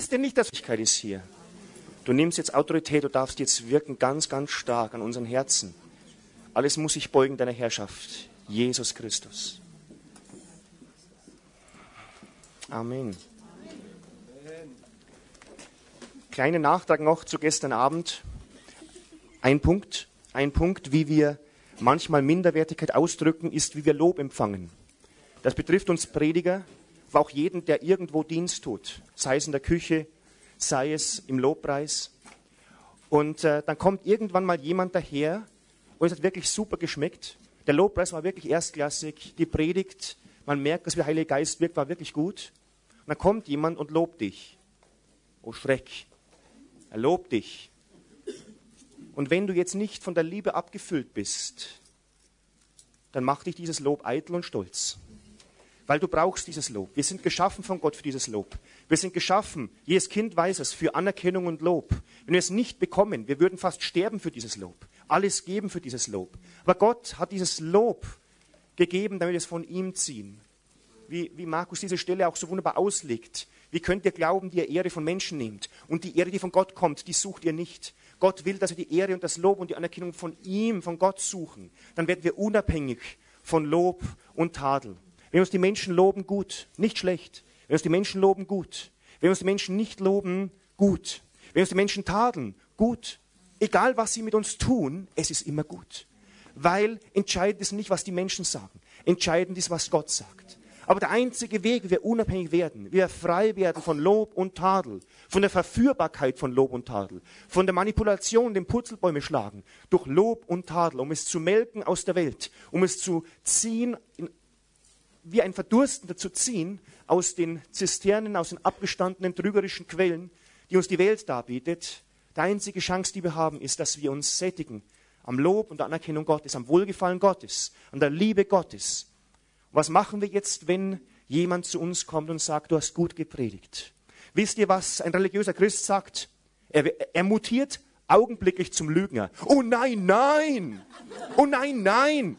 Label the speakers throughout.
Speaker 1: kannst dir nicht, das Möglichkeit ist hier. Du nimmst jetzt Autorität, du darfst jetzt wirken ganz, ganz stark an unseren Herzen. Alles muss sich beugen deiner Herrschaft. Jesus Christus. Amen. Kleiner Nachtrag noch zu gestern Abend. Ein Punkt, wie wir manchmal Minderwertigkeit ausdrücken, ist, wie wir Lob empfangen. Das betrifft uns Prediger, aber auch jeden, der irgendwo Dienst tut, sei es in der Küche, sei es im Lobpreis. Und dann kommt irgendwann mal jemand daher und es hat wirklich super geschmeckt. Der Lobpreis war wirklich erstklassig, die Predigt, man merkt, dass der Heilige Geist wirkt, war wirklich gut. Und dann kommt jemand und lobt dich. Oh Schreck, er lobt dich. Und wenn du jetzt nicht von der Liebe abgefüllt bist, dann macht dich dieses Lob eitel und stolz. Weil du brauchst dieses Lob. Wir sind geschaffen von Gott für dieses Lob. Wir sind geschaffen, jedes Kind weiß es, für Anerkennung und Lob. Wenn wir es nicht bekommen, wir würden fast sterben für dieses Lob. Alles geben für dieses Lob. Aber Gott hat dieses Lob gegeben, damit wir es von ihm ziehen. Wie Markus diese Stelle auch so wunderbar auslegt. Wie könnt ihr glauben, die ihr Ehre von Menschen nehmt? Und die Ehre, die von Gott kommt, die sucht ihr nicht. Gott will, dass wir die Ehre und das Lob und die Anerkennung von ihm, von Gott suchen. Dann werden wir unabhängig von Lob und Tadel. Wenn uns die Menschen loben, gut, nicht schlecht. Wenn uns die Menschen loben, gut. Wenn uns die Menschen nicht loben, gut. Wenn uns die Menschen tadeln, gut. Egal, was sie mit uns tun, es ist immer gut. Weil entscheidend ist nicht, was die Menschen sagen. Entscheidend ist, was Gott sagt. Aber der einzige Weg, wie wir unabhängig werden, wie wir frei werden von Lob und Tadel, von der Verführbarkeit von Lob und Tadel, von der Manipulation, dem Purzelbäume schlagen, durch Lob und Tadel, um es zu melken aus der Welt, um es zu ziehen, wie ein Verdurstender zu ziehen aus den Zisternen, aus den abgestandenen trügerischen Quellen, die uns die Welt darbietet. Die einzige Chance, die wir haben, ist, dass wir uns sättigen am Lob und der Anerkennung Gottes, am Wohlgefallen Gottes, an der Liebe Gottes. Was machen wir jetzt, wenn jemand zu uns kommt und sagt, du hast gut gepredigt? Wisst ihr, was ein religiöser Christ sagt? Er mutiert augenblicklich zum Lügner. Oh nein, nein! Oh nein, nein!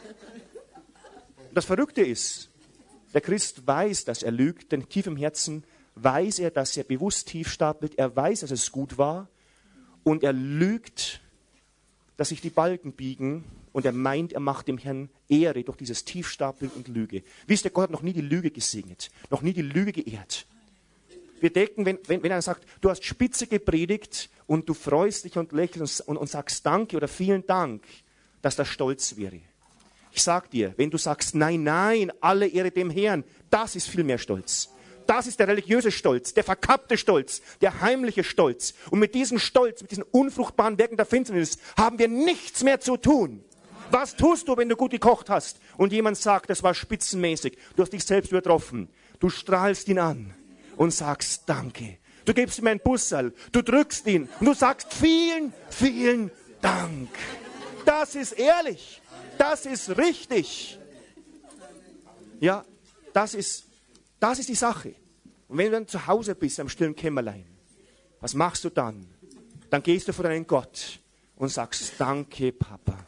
Speaker 1: Das Verrückte ist, der Christ weiß, dass er lügt, denn tief im Herzen weiß er, dass er bewusst tief stapelt. Er weiß, dass es gut war und er lügt, dass sich die Balken biegen und er meint, er macht dem Herrn Ehre durch dieses Tiefstapeln und Lüge. Wisst ihr, Gott hat noch nie die Lüge gesegnet, noch nie die Lüge geehrt. Wir denken, wenn einer sagt, du hast spitze gepredigt und du freust dich und lächelst und sagst Danke oder vielen Dank, dass das Stolz wäre. Ich sag dir, wenn du sagst, nein, nein, alle Ehre dem Herrn, das ist viel mehr Stolz. Das ist der religiöse Stolz, der verkappte Stolz, der heimliche Stolz. Und mit diesem Stolz, mit diesen unfruchtbaren Werken der Finsternis, haben wir nichts mehr zu tun. Was tust du, wenn du gut gekocht hast und jemand sagt, das war spitzenmäßig, du hast dich selbst übertroffen. Du strahlst ihn an und sagst Danke. Du gibst ihm ein Busserl, du drückst ihn und du sagst vielen, vielen Dank. Das ist ehrlich. Das ist richtig. Ja, das ist die Sache. Und wenn du dann zu Hause bist, am stillen Kämmerlein, was machst du dann? Dann gehst du vor deinen Gott und sagst, danke, Papa.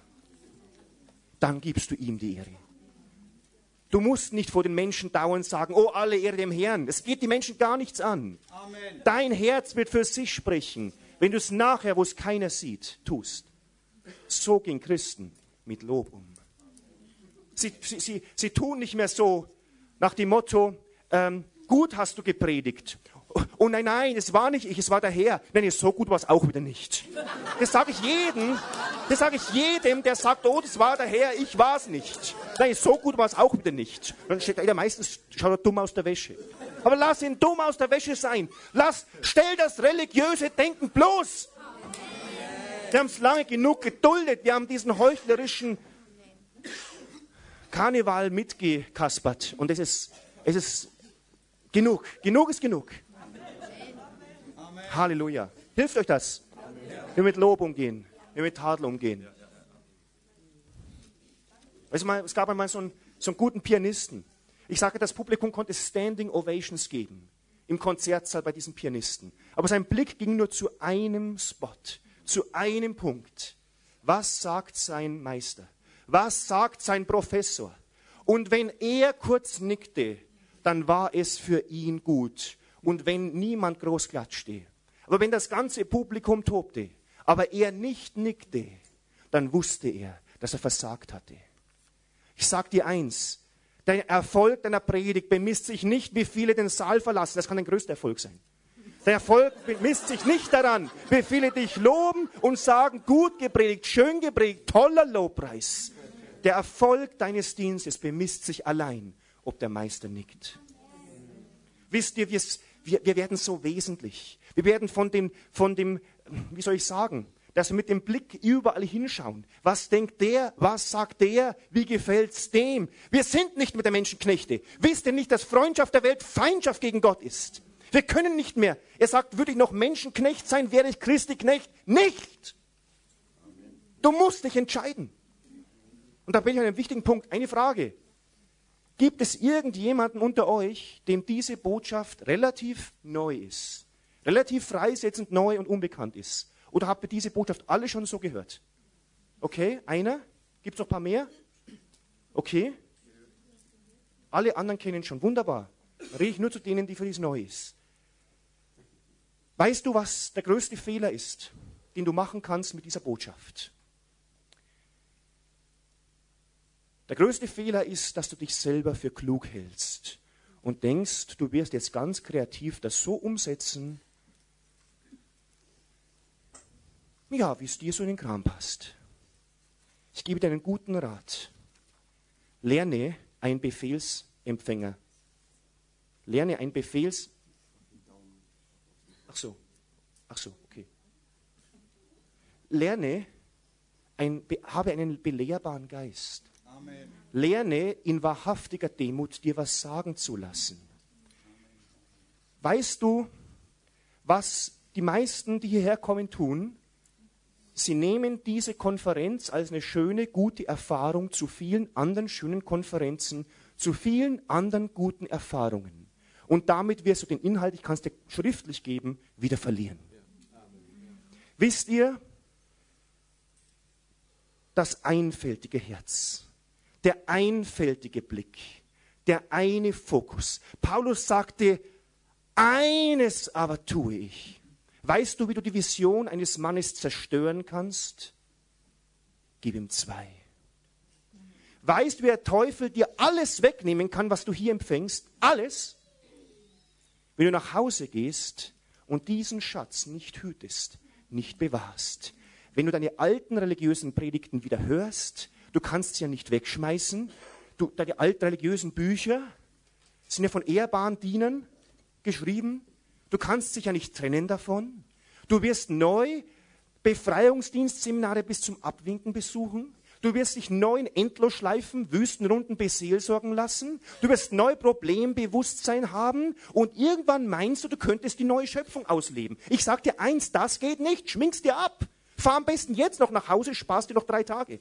Speaker 1: Dann gibst du ihm die Ehre. Du musst nicht vor den Menschen dauernd sagen, oh, alle Ehre dem Herrn. Es geht die Menschen gar nichts an. Amen. Dein Herz wird für sich sprechen, wenn du es nachher, wo es keiner sieht, tust. So gehen Christen mit Lob um. Sie tun nicht mehr so nach dem Motto, gut hast du gepredigt. Oh nein, nein, es war nicht ich, es war der Herr. Nein, so gut war es auch wieder nicht. Das sage ich jedem, der sagt, oh, das war der Herr, ich war es nicht. Nein, so gut war es auch wieder nicht. Dann steht er meistens, schaut er dumm aus der Wäsche. Aber lass ihn dumm aus der Wäsche sein. Stell das religiöse Denken bloß. Wir haben es lange genug geduldet. Wir haben diesen heuchlerischen Karneval mitgekaspert. Und es ist genug. Genug ist genug. Amen. Halleluja. Hilft euch das? Amen. Wir mit Lob umgehen. Wir mit Tadel umgehen. Es gab einmal so einen guten Pianisten. Ich sage, das Publikum konnte Standing Ovations geben. Im Konzertsaal bei diesem Pianisten. Aber sein Blick ging nur zu einem Spot. Zu einem Punkt. Was sagt sein Meister? Was sagt sein Professor? Und wenn er kurz nickte, dann war es für ihn gut. und wenn niemand groß klatschte, aber wenn das ganze Publikum tobte, aber er nicht nickte, dann wusste er, dass er versagt hatte. Ich sage dir eins, der Erfolg deiner Predigt bemisst sich nicht, wie viele den Saal verlassen. Das kann dein größter Erfolg sein. Der Erfolg bemisst sich nicht daran, wie viele dich loben und sagen, gut gepredigt, schön gepredigt, toller Lobpreis. Der Erfolg deines Dienstes bemisst sich allein, ob der Meister nickt. Wisst ihr, wir werden so wesentlich. Wir werden von dem, wie soll ich sagen, dass wir mit dem Blick überall hinschauen. Was denkt der? Was sagt der? Wie gefällt's dem? Wir sind nicht mit der Menschenknechte. Wisst ihr nicht, dass Freundschaft der Welt Feindschaft gegen Gott ist? Wir können nicht mehr. Er sagt, würde ich noch Menschenknecht sein, wäre ich Christi Knecht? Nicht! Du musst dich entscheiden. Und da bin ich an einem wichtigen Punkt. Eine Frage. Gibt es irgendjemanden unter euch, dem diese Botschaft relativ neu ist? Relativ freisetzend neu und unbekannt ist? Oder habt ihr diese Botschaft alle schon so gehört? Okay, einer? Gibt es noch ein paar mehr? Okay. Alle anderen kennen schon. Wunderbar. Rede ich nur zu denen, die für dies neu ist. Weißt du, was der größte Fehler ist, den du machen kannst mit dieser Botschaft? Der größte Fehler ist, dass du dich selber für klug hältst und denkst, du wirst jetzt ganz kreativ das so umsetzen, ja, wie es dir so in den Kram passt. Ich gebe dir einen guten Rat. Lerne ein Befehlsempfänger. Lerne ein Ach so, okay. Habe einen belehrbaren Geist. Amen. Lerne in wahrhaftiger Demut dir was sagen zu lassen. Weißt du, was die meisten, die hierher kommen, tun? Sie nehmen diese Konferenz als eine schöne, gute Erfahrung zu vielen anderen schönen Konferenzen, zu vielen anderen guten Erfahrungen. Und damit wirst du den Inhalt, ich kann es dir schriftlich geben, wieder verlieren. Wisst ihr, das einfältige Herz, der einfältige Blick, der eine Fokus. Paulus sagte, eines aber tue ich. Weißt du, wie du die Vision eines Mannes zerstören kannst? Gib ihm 2. Weißt du, wie der Teufel dir alles wegnehmen kann, was du hier empfängst? Alles? Wenn du nach Hause gehst und diesen Schatz nicht hütest, nicht bewahrst. Wenn du deine alten religiösen Predigten wieder hörst, du kannst sie ja nicht wegschmeißen. Deine alten religiösen Bücher sind ja von ehrbaren Dienern geschrieben. Du kannst dich ja nicht trennen davon. Du wirst neu Befreiungsdienstseminare bis zum Abwinken besuchen. Du wirst dich neu in Endlosschleifen, Wüstenrunden beseelsorgen lassen. Du wirst neu Problembewusstsein haben. Und irgendwann meinst du, du könntest die neue Schöpfung ausleben. Ich sag dir eins, das geht nicht. Schmink's dir ab. Fahr am besten jetzt noch nach Hause, sparst dir noch 3 Tage.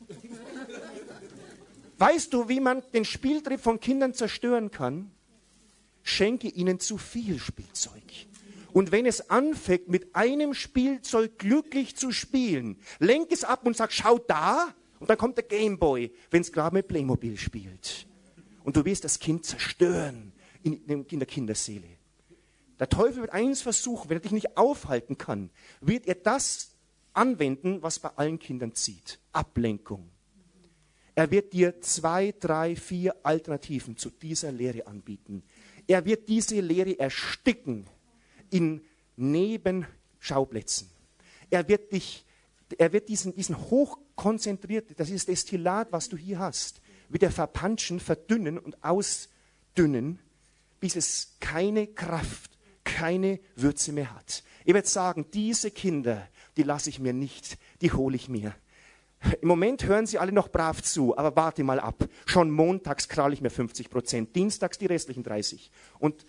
Speaker 1: Weißt du, wie man den Spieltrieb von Kindern zerstören kann? Schenke ihnen zu viel Spielzeug. Und wenn es anfängt, mit einem Spielzeug glücklich zu spielen, lenk es ab und sag, schau da. Und dann kommt der Gameboy, wenn es gerade mit Playmobil spielt. Und du wirst das Kind zerstören in der Kinderseele. Der Teufel wird eins versuchen, wenn er dich nicht aufhalten kann, wird er das anwenden, was bei allen Kindern zieht. Ablenkung. Er wird dir 2, 3, 4 Alternativen zu dieser Lehre anbieten. Er wird diese Lehre ersticken in Nebenschauplätzen. Er wird diesen hochkonzentriert, das ist das Destillat, was du hier hast, wird er verpanschen, verdünnen und ausdünnen, bis es keine Kraft, keine Würze mehr hat. Ich werde sagen, diese Kinder, die lasse ich mir nicht, die hole ich mir. Im Moment hören sie alle noch brav zu, aber warte mal ab. Schon montags kralle ich mir 50%, dienstags die restlichen 30%. Und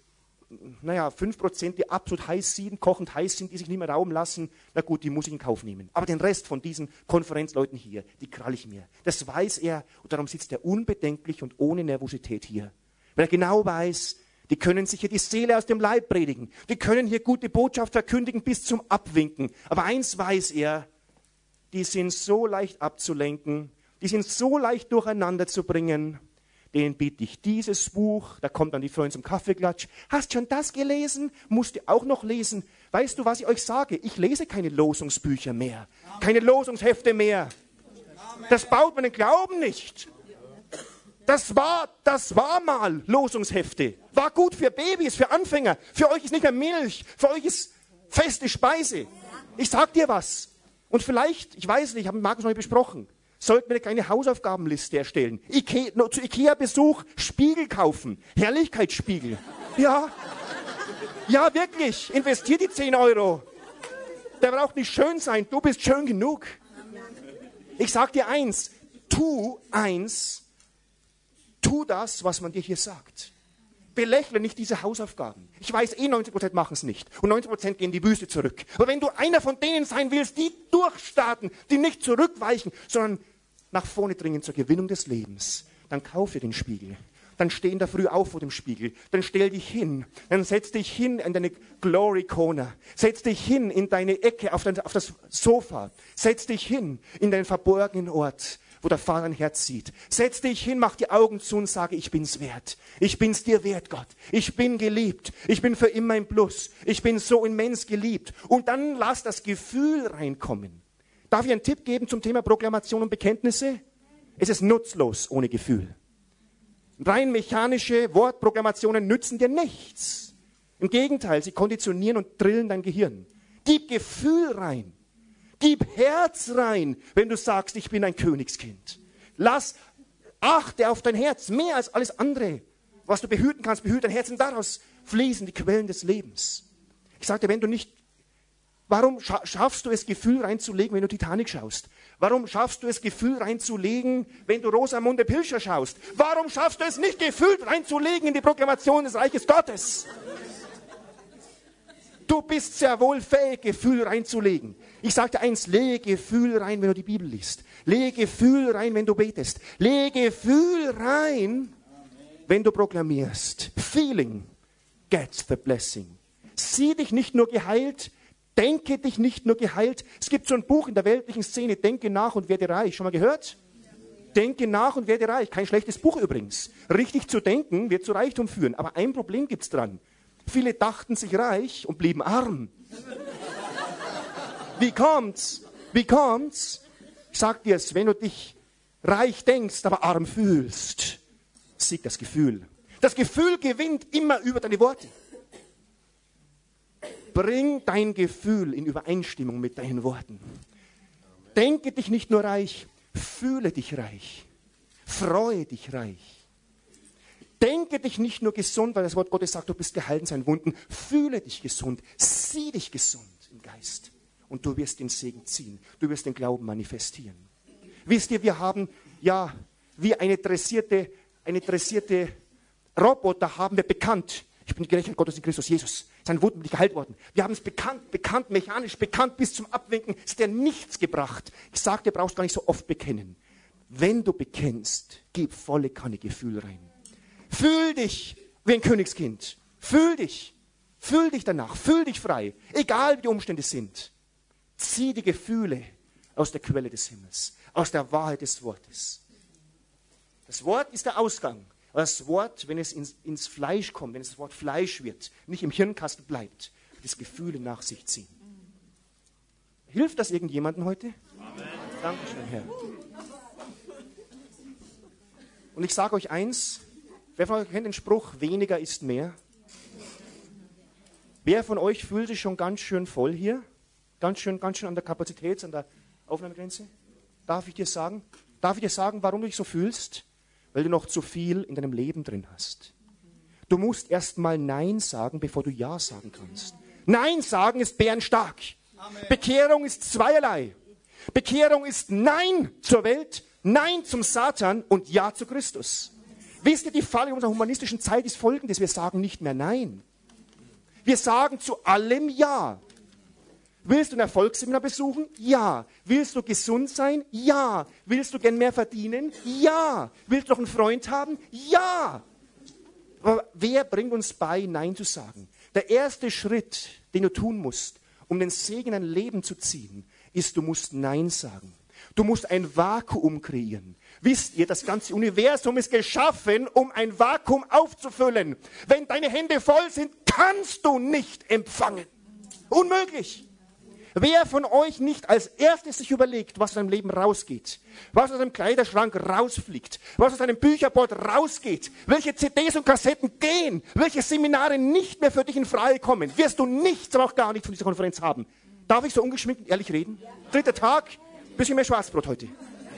Speaker 1: 5%, die absolut heiß sind, kochend heiß sind, die sich nicht mehr rauben lassen, na gut, die muss ich in Kauf nehmen. Aber den Rest von diesen Konferenzleuten hier, die kralle ich mir. Das weiß er und darum sitzt er unbedenklich und ohne Nervosität hier. Weil er genau weiß, die können sich hier die Seele aus dem Leib predigen. Die können hier gute Botschaft verkündigen bis zum Abwinken. Aber eins weiß er, die sind so leicht abzulenken, die sind so leicht durcheinander zu bringen, denen biete ich dieses Buch, da kommt dann die Freundin zum Kaffeeklatsch. Hast schon das gelesen? Musst du auch noch lesen? Weißt du, was ich euch sage? Ich lese keine Losungsbücher mehr, keine Losungshefte mehr. Das baut meinen Glauben nicht. Das war mal Losungshefte. War gut für Babys, für Anfänger. Für euch ist nicht mehr Milch, für euch ist feste Speise. Ich sag dir was. Und vielleicht, ich weiß nicht, ich habe mit Markus noch nicht besprochen, sollten wir eine kleine Hausaufgabenliste erstellen. Zu Ikea-Besuch Spiegel kaufen. Herrlichkeitsspiegel. Ja. Ja, wirklich. Investier die 10 Euro. Der braucht nicht schön sein. Du bist schön genug. Ich sag dir eins. Tu das, was man dir hier sagt. Belächle nicht diese Hausaufgaben. Ich weiß, 90% machen es nicht. Und 90% gehen in die Wüste zurück. Aber wenn du einer von denen sein willst, die durchstarten, die nicht zurückweichen, sondern nach vorne dringen zur Gewinnung des Lebens, dann kauf dir den Spiegel. Dann steh in der Früh auf vor dem Spiegel. Dann stell dich hin. Dann setz dich hin in deine Glory Corner. Setz dich hin in deine Ecke auf das Sofa. Setz dich hin in deinen verborgenen Ort, wo der Vater dein Herz sieht. Setz dich hin, mach die Augen zu und sage, ich bin's wert. Ich bin's dir wert, Gott. Ich bin geliebt. Ich bin für immer im Plus. Ich bin so immens geliebt. Und dann lass das Gefühl reinkommen. Darf ich einen Tipp geben zum Thema Proklamation und Bekenntnisse? Es ist nutzlos ohne Gefühl. Rein mechanische Wortproklamationen nützen dir nichts. Im Gegenteil, sie konditionieren und drillen dein Gehirn. Gib Gefühl rein. Gib Herz rein, wenn du sagst, ich bin ein Königskind. Achte auf dein Herz, mehr als alles andere. Was du behüten kannst, behüte dein Herz und daraus fließen die Quellen des Lebens. Ich sagte, warum schaffst du es, Gefühl reinzulegen, wenn du Titanic schaust? Warum schaffst du es, Gefühl reinzulegen, wenn du Rosamunde Pilcher schaust? Warum schaffst du es nicht, Gefühl reinzulegen in die Proklamation des Reiches Gottes? Du bist sehr wohl fähig, Gefühl reinzulegen. Ich sagte eins, lege Gefühl rein, wenn du die Bibel liest. Lege Gefühl rein, wenn du betest. Lege Gefühl rein, wenn du proklamierst. Feeling gets the blessing. Sieh dich nicht nur geheilt, denke dich nicht nur geheilt. Es gibt so ein Buch in der weltlichen Szene, Denke nach und werde reich. Schon mal gehört? Denke nach und werde reich. Kein schlechtes Buch übrigens. Richtig zu denken wird zu Reichtum führen. Aber ein Problem gibt's dran. Viele dachten sich reich und blieben arm. Wie kommt's? Ich sag dir's, wenn du dich reich denkst, aber arm fühlst, siegt das Gefühl. Das Gefühl gewinnt immer über deine Worte. Bring dein Gefühl in Übereinstimmung mit deinen Worten. Denke dich nicht nur reich, fühle dich reich. Freue dich reich. Denke dich nicht nur gesund, weil das Wort Gottes sagt, du bist geheilt in seinen Wunden. Fühle dich gesund, sieh dich gesund im Geist. Und du wirst den Segen ziehen. Du wirst den Glauben manifestieren. Wisst ihr, wir haben ja wie eine dressierte Roboter haben wir bekannt. Ich bin die Gerechtigkeit Gottes in Christus Jesus. Seine Wunden bin ich geheilt worden. Wir haben es bekannt, mechanisch bekannt, bis zum Abwinken. Es hat dir nichts gebracht. Ich sage, du brauchst gar nicht so oft bekennen. Wenn du bekennst, gib volle Kanne Gefühl rein. Fühl dich wie ein Königskind. Fühl dich danach. Fühl dich frei. Egal wie die Umstände sind. Zieh die Gefühle aus der Quelle des Himmels. Aus der Wahrheit des Wortes. Das Wort ist der Ausgang. Aber das Wort, wenn es ins Fleisch kommt, wenn es das Wort Fleisch wird, nicht im Hirnkasten bleibt, wird das Gefühle nach sich ziehen. Hilft das irgendjemandem heute? Amen. Dankeschön, Herr. Und ich sage euch eins, wer von euch kennt den Spruch, weniger ist mehr? Wer von euch fühlt sich schon ganz schön voll hier? Ganz schön an der Kapazität, an der Aufnahmegrenze? Darf ich dir sagen, warum du dich so fühlst? Weil du noch zu viel in deinem Leben drin hast. Du musst erst mal Nein sagen, bevor du Ja sagen kannst. Nein sagen ist bärenstark. Amen. Bekehrung ist zweierlei. Bekehrung ist Nein zur Welt, Nein zum Satan und Ja zu Christus. Wisst ihr, die Falle unserer humanistischen Zeit ist folgendes. Wir sagen nicht mehr Nein. Wir sagen zu allem Ja. Willst du ein Erfolgsseminar besuchen? Ja. Willst du gesund sein? Ja. Willst du gern mehr verdienen? Ja. Willst du noch einen Freund haben? Ja. Aber wer bringt uns bei, Nein zu sagen? Der erste Schritt, den du tun musst, um den Segen in dein Leben zu ziehen, ist, du musst Nein sagen. Du musst ein Vakuum kreieren. Wisst ihr, das ganze Universum ist geschaffen, um ein Vakuum aufzufüllen. Wenn deine Hände voll sind, kannst du nicht empfangen. Unmöglich. Wer von euch nicht als erstes sich überlegt, was aus seinem Leben rausgeht, was aus seinem Kleiderschrank rausfliegt, was aus seinem Bücherboard rausgeht, welche CDs und Kassetten gehen, welche Seminare nicht mehr für dich in Frage kommen, wirst du nichts, aber auch gar nichts von dieser Konferenz haben. Darf ich so ungeschminkt und ehrlich reden? Ja. 3. Tag, bisschen mehr Schwarzbrot heute.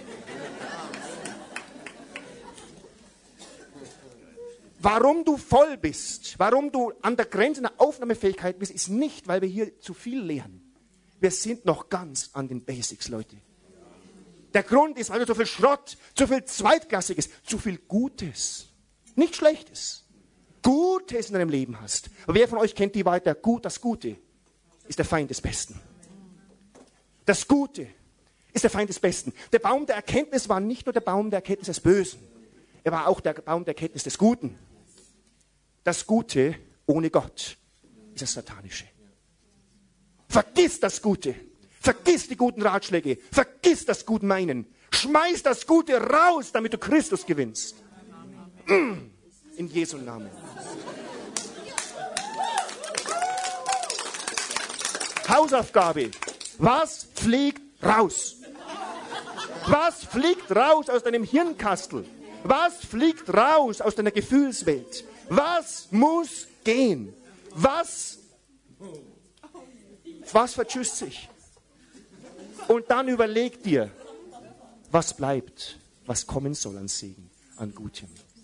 Speaker 1: Warum du voll bist, warum du an der Grenze der Aufnahmefähigkeit bist, ist nicht, weil wir hier zu viel lernen. Wir sind noch ganz an den Basics, Leute. Der Grund ist, weil du zu viel Schrott, zu viel Zweitklassiges, zu viel Gutes, nicht Schlechtes, Gutes in deinem Leben hast. Aber wer von euch kennt die Wahrheit, das Gute ist der Feind des Besten. Das Gute ist der Feind des Besten. Der Baum der Erkenntnis war nicht nur der Baum der Erkenntnis des Bösen, er war auch der Baum der Erkenntnis des Guten. Das Gute ohne Gott ist das Satanische. Vergiss das Gute. Vergiss die guten Ratschläge. Vergiss das Gutmeinen. Schmeiß das Gute raus, damit du Christus gewinnst. In Jesu Namen. Hausaufgabe. Was fliegt raus? Was fliegt raus aus deinem Hirnkastel? Was fliegt raus aus deiner Gefühlswelt? Was muss gehen? Was vertschüsst sich? Und dann überleg dir, was bleibt, was kommen soll an Segen, an Gutem.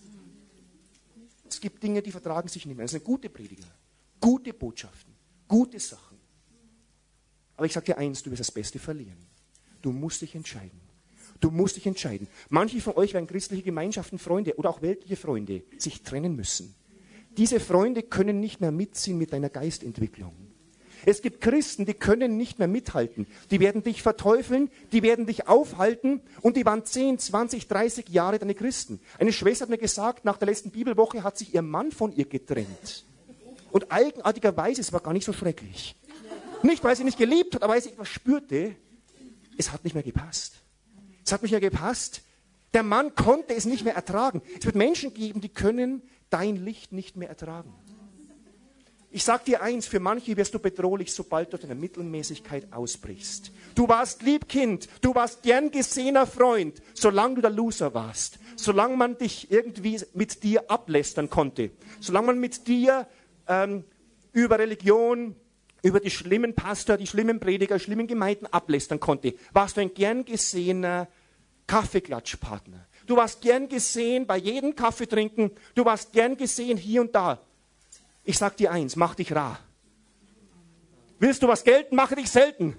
Speaker 1: Es gibt Dinge, die vertragen sich nicht mehr. Das sind gute Prediger, gute Botschaften, gute Sachen. Aber ich sage dir eins, du wirst das Beste verlieren. Du musst dich entscheiden. Du musst dich entscheiden. Manche von euch werden christliche Gemeinschaften, Freunde oder auch weltliche Freunde sich trennen müssen. Diese Freunde können nicht mehr mitziehen mit deiner Geistentwicklung. Es gibt Christen, die können nicht mehr mithalten. Die werden dich verteufeln, die werden dich aufhalten und die waren 10, 20, 30 Jahre deine Christen. Eine Schwester hat mir gesagt, nach der letzten Bibelwoche hat sich ihr Mann von ihr getrennt. Und eigenartigerweise, es war gar nicht so schrecklich. Nicht, weil sie nicht geliebt hat, aber weil sie etwas spürte, es hat nicht mehr gepasst. Es hat nicht mehr gepasst. Der Mann konnte es nicht mehr ertragen. Es wird Menschen geben, die können dein Licht nicht mehr ertragen. Ich sag dir eins, für manche wirst du bedrohlich, sobald du deine Mittelmäßigkeit ausbrichst. Du warst Liebkind, du warst gern gesehener Freund, solange du der Loser warst. Solange man dich irgendwie mit dir ablästern konnte. Solange man mit dir über Religion, über die schlimmen Pastor, die schlimmen Prediger, schlimmen Gemeinden ablästern konnte, warst du ein gern gesehener Kaffeeklatschpartner. Du warst gern gesehen bei jedem Kaffee trinken, du warst gern gesehen hier und da. Ich sag dir eins, mach dich rar. Willst du was gelten, mache dich selten.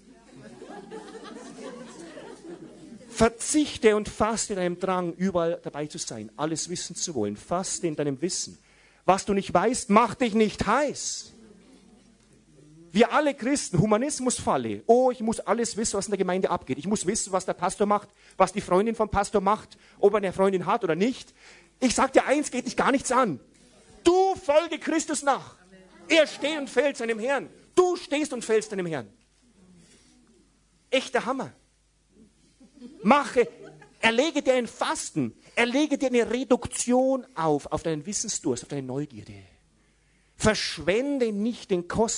Speaker 1: Verzichte und faste in deinem Drang, überall dabei zu sein, alles wissen zu wollen. Faste in deinem Wissen. Was du nicht weißt, mach dich nicht heiß. Wir alle Christen, Humanismusfalle. Oh, ich muss alles wissen, was in der Gemeinde abgeht. Ich muss wissen, was der Pastor macht, was die Freundin vom Pastor macht, ob er eine Freundin hat oder nicht. Ich sag dir eins, geht dich gar nichts an. Du folge Christus nach. Er steht und fällt seinem Herrn. Du stehst und fällst deinem Herrn. Echter Hammer. Erlege dir ein Fasten. Erlege dir eine Reduktion auf deinen Wissensdurst, auf deine Neugierde. Verschwende nicht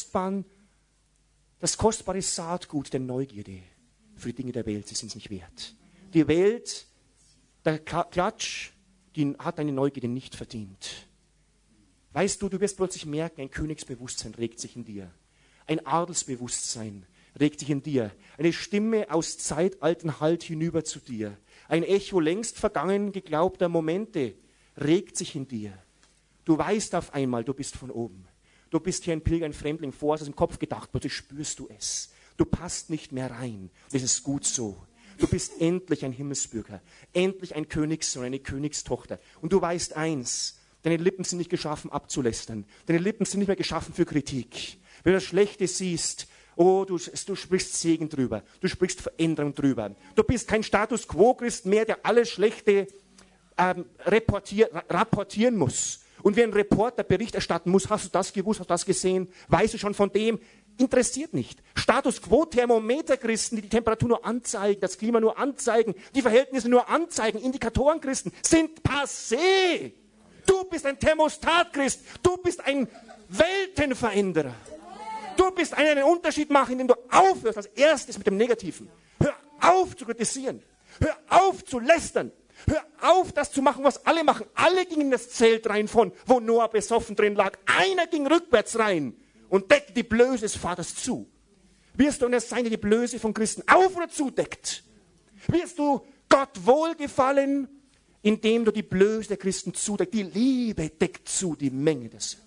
Speaker 1: das kostbare Saatgut der Neugierde für die Dinge der Welt. Sie sind es nicht wert. Die Welt, der Klatsch, die hat deine Neugierde nicht verdient. Weißt du, du wirst plötzlich merken, ein Königsbewusstsein regt sich in dir. Ein Adelsbewusstsein regt sich in dir. Eine Stimme aus zeitalten Halt hinüber zu dir. Ein Echo längst vergangen geglaubter Momente regt sich in dir. Du weißt auf einmal, du bist von oben. Du bist hier ein Pilger, ein Fremdling, vorher hast du im Kopf gedacht, plötzlich spürst du es. Du passt nicht mehr rein. Das ist gut so. Du bist endlich ein Himmelsbürger, endlich ein Königssohn, eine Königstochter. Und du weißt eins, deine Lippen sind nicht geschaffen abzulästern. Deine Lippen sind nicht mehr geschaffen für Kritik. Wenn du das Schlechte siehst, oh, du sprichst Segen drüber. Du sprichst Veränderung drüber. Du bist kein Status-Quo-Christ mehr, der alles Schlechte rapportieren muss. Und wie ein Reporter Bericht erstatten muss, hast du das gewusst, hast du das gesehen, weißt du schon von dem, Interessiert nicht. Status Quo Thermometer-Christen, die die Temperatur nur anzeigen, das Klima nur anzeigen, die Verhältnisse nur anzeigen, Indikatoren-Christen sind passé. Du bist ein Thermostat-Christ. Du bist ein Weltenveränderer. Du bist einer, der einen Unterschied macht, indem du aufhörst als erstes mit dem Negativen. Hör auf zu kritisieren. Hör auf zu lästern. Hör auf, das zu machen, was alle machen. Alle gingen in das Zelt rein von, wo Noah besoffen drin lag. Einer ging rückwärts rein und deckte die Blöße des Vaters zu. Wirst du einer sein, der die Blöße von Christen auf- oder zudeckt? Wirst du Gott wohlgefallen, indem du die Blöße der Christen zudeckst? Die Liebe deckt zu die Menge der Sünden.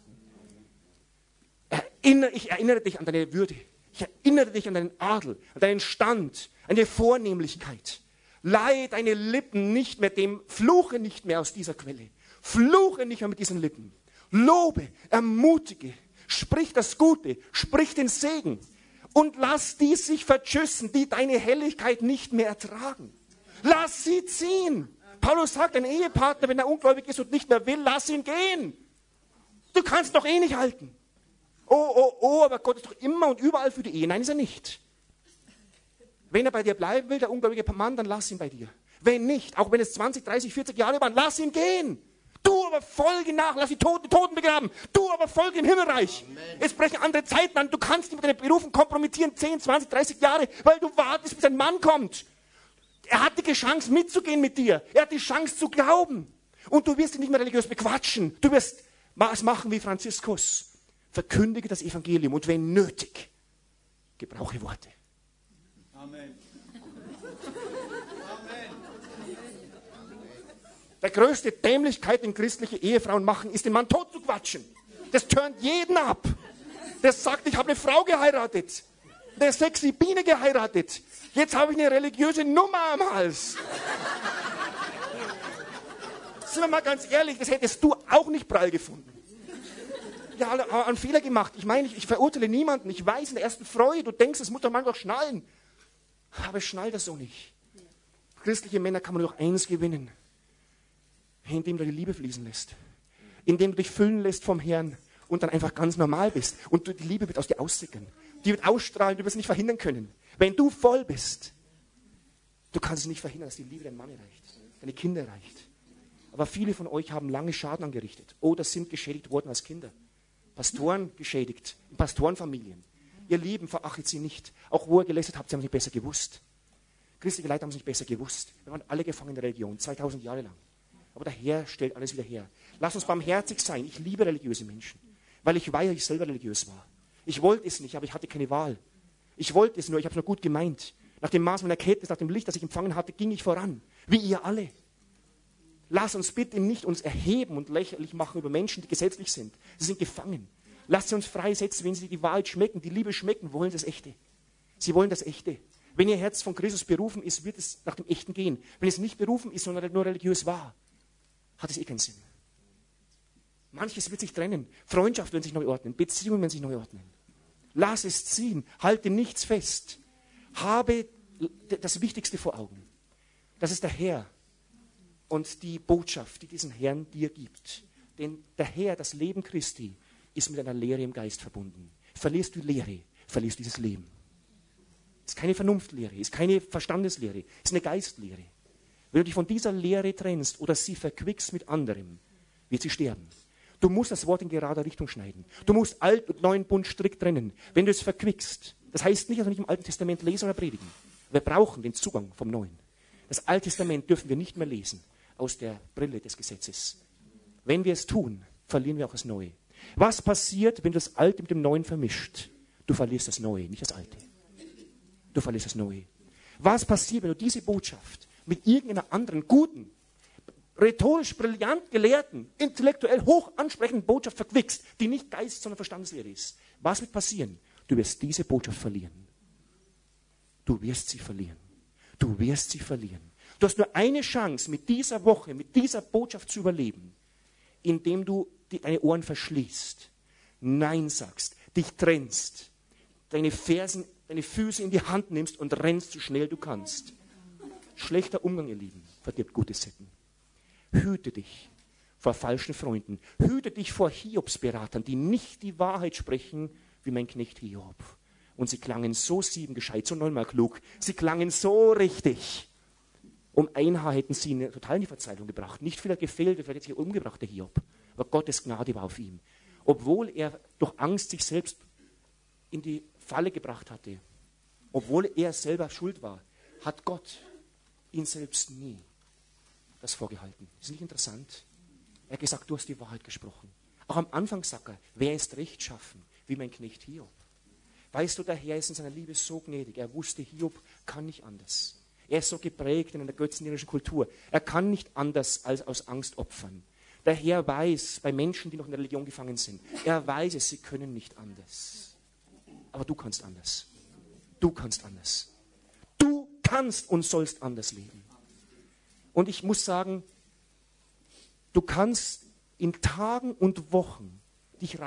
Speaker 1: Ich erinnere dich an deine Würde. Ich erinnere dich an deinen Adel, an deinen Stand, an die Vornehmlichkeit. Leihe deine Lippen nicht mehr dem, fluche nicht mehr aus dieser Quelle. Fluche nicht mehr mit diesen Lippen. Lobe, ermutige, sprich das Gute, sprich den Segen. Und lass die sich verschüssen, die deine Helligkeit nicht mehr ertragen. Lass sie ziehen. Paulus sagt, ein Ehepartner, wenn er ungläubig ist und nicht mehr will, lass ihn gehen. Du kannst doch eh nicht halten. Oh, aber Gott ist doch immer und überall für die Ehe. Nein, ist er nicht. Wenn er bei dir bleiben will, der ungläubige Mann, dann lass ihn bei dir. Wenn nicht, auch wenn es 20, 30, 40 Jahre waren, lass ihn gehen. Du aber folge nach, lass die Toten begraben. Du aber folge im Himmelreich. Amen. Es brechen andere Zeiten an. Du kannst dich mit deinen Berufen kompromittieren, 10, 20, 30 Jahre, weil du wartest, bis ein Mann kommt. Er hat die Chance mitzugehen mit dir. Er hat die Chance zu glauben. Und du wirst ihn nicht mehr religiös bequatschen. Du wirst es machen wie Franziskus. Verkündige das Evangelium und wenn nötig, gebrauche Worte. Amen. Der größte Dämlichkeit, den christliche Ehefrauen machen, ist, den Mann tot zu quatschen. Das turnt jeden ab. Der sagt, ich habe eine Frau geheiratet. Der sexy Biene geheiratet. Jetzt habe ich eine religiöse Nummer am Hals. Sind wir mal ganz ehrlich, das hättest du auch nicht prall gefunden. Ja, einen Fehler gemacht. Ich meine, ich verurteile niemanden. Ich weiß in der ersten Freude, du denkst, das muss doch manchmal schnallen. Aber es schnallt das so nicht. Christliche Männer kann man nur noch eins gewinnen. Indem du die Liebe fließen lässt. Indem du dich füllen lässt vom Herrn und dann einfach ganz normal bist. Und die Liebe wird aus dir aussickern. Die wird ausstrahlen, du wirst es nicht verhindern können. Wenn du voll bist, du kannst es nicht verhindern, dass die Liebe deinen Mann erreicht, deine Kinder erreicht. Aber viele von euch haben lange Schaden angerichtet oder sind geschädigt worden als Kinder. Pastoren geschädigt, in Pastorenfamilien. Ihr Lieben, verachtet sie nicht. Auch wo ihr gelästert habt, sie haben es nicht besser gewusst. Christliche Leute haben es nicht besser gewusst. Wir waren alle gefangen in der Religion, 2000 Jahre lang. Aber der Herr stellt alles wieder her. Lass uns barmherzig sein. Ich liebe religiöse Menschen, weil ich weiß, dass ich selber religiös war. Ich wollte es nicht, aber ich hatte keine Wahl. Ich wollte es nur, ich habe es nur gut gemeint. Nach dem Maß meiner Erkenntnis, nach dem Licht, das ich empfangen hatte, ging ich voran. Wie ihr alle. Lass uns bitte nicht uns erheben und lächerlich machen über Menschen, die gesetzlich sind. Sie sind gefangen. Lasst sie uns freisetzen, wenn sie die Wahrheit schmecken, die Liebe schmecken, wollen das Echte. Sie wollen das Echte. Wenn ihr Herz von Christus berufen ist, wird es nach dem Echten gehen. Wenn es nicht berufen ist, sondern nur religiös war, hat es eh keinen Sinn. Manches wird sich trennen. Freundschaft wird sich neu ordnen. Beziehungen werden sich neu ordnen. Lass es ziehen. Halte nichts fest. Habe das Wichtigste vor Augen. Das ist der Herr. Und die Botschaft, die diesen Herrn dir gibt. Denn der Herr, das Leben Christi, ist mit einer Lehre im Geist verbunden. Verlierst du die Lehre, verlierst du dieses Leben. Ist keine Vernunftlehre, ist keine Verstandeslehre, ist eine Geistlehre. Wenn du dich von dieser Lehre trennst oder sie verquickst mit anderem, wird sie sterben. Du musst das Wort in gerader Richtung schneiden. Du musst Alt- und Neuen Bund strikt trennen. Wenn du es verquickst, das heißt nicht, dass wir nicht im Alten Testament lesen oder predigen. Wir brauchen den Zugang vom Neuen. Das Alte Testament dürfen wir nicht mehr lesen aus der Brille des Gesetzes. Wenn wir es tun, verlieren wir auch das Neue. Was passiert, wenn du das Alte mit dem Neuen vermischt? Du verlierst das Neue, nicht das Alte. Du verlierst das Neue. Was passiert, wenn du diese Botschaft mit irgendeiner anderen guten, rhetorisch brillant gelehrten, intellektuell hoch ansprechenden Botschaft verquickst, die nicht Geist, sondern Verstandeslehre ist? Was wird passieren? Du wirst diese Botschaft verlieren. Du wirst sie verlieren. Du wirst sie verlieren. Du hast nur eine Chance, mit dieser Woche, mit dieser Botschaft zu überleben, indem du deine Ohren verschließt, Nein sagst, dich trennst, deine Füße in die Hand nimmst und rennst so schnell du kannst. Schlechter Umgang, ihr Lieben, verdirbt gute Sitten. Hüte dich vor falschen Freunden. Hüte dich vor Hiobsberatern, die nicht die Wahrheit sprechen wie mein Knecht Hiob. Und sie klangen so 7 gescheit, so 9-mal klug. Sie klangen so richtig. Um ein Haar hätten sie ihn total in die Verzweiflung gebracht. Nicht viel hat gefehlt, vielleicht hätte sich umgebracht, der Hiob. Aber Gottes Gnade war auf ihm. Obwohl er durch Angst sich selbst in die Falle gebracht hatte, obwohl er selber schuld war, hat Gott ihn selbst nie das vorgehalten. Ist nicht interessant? Er hat gesagt, du hast die Wahrheit gesprochen. Auch am Anfang sagt er, wer ist rechtschaffen, wie mein Knecht Hiob. Weißt du, der Herr ist in seiner Liebe so gnädig. Er wusste, Hiob kann nicht anders. Er ist so geprägt in einer götzendienerischen Kultur. Er kann nicht anders als aus Angst opfern. Der Herr weiß, bei Menschen, die noch in der Religion gefangen sind, er weiß es, sie können nicht anders. Aber du kannst anders. Du kannst anders. Du kannst und sollst anders leben. Und ich muss sagen, du kannst in Tagen und Wochen dich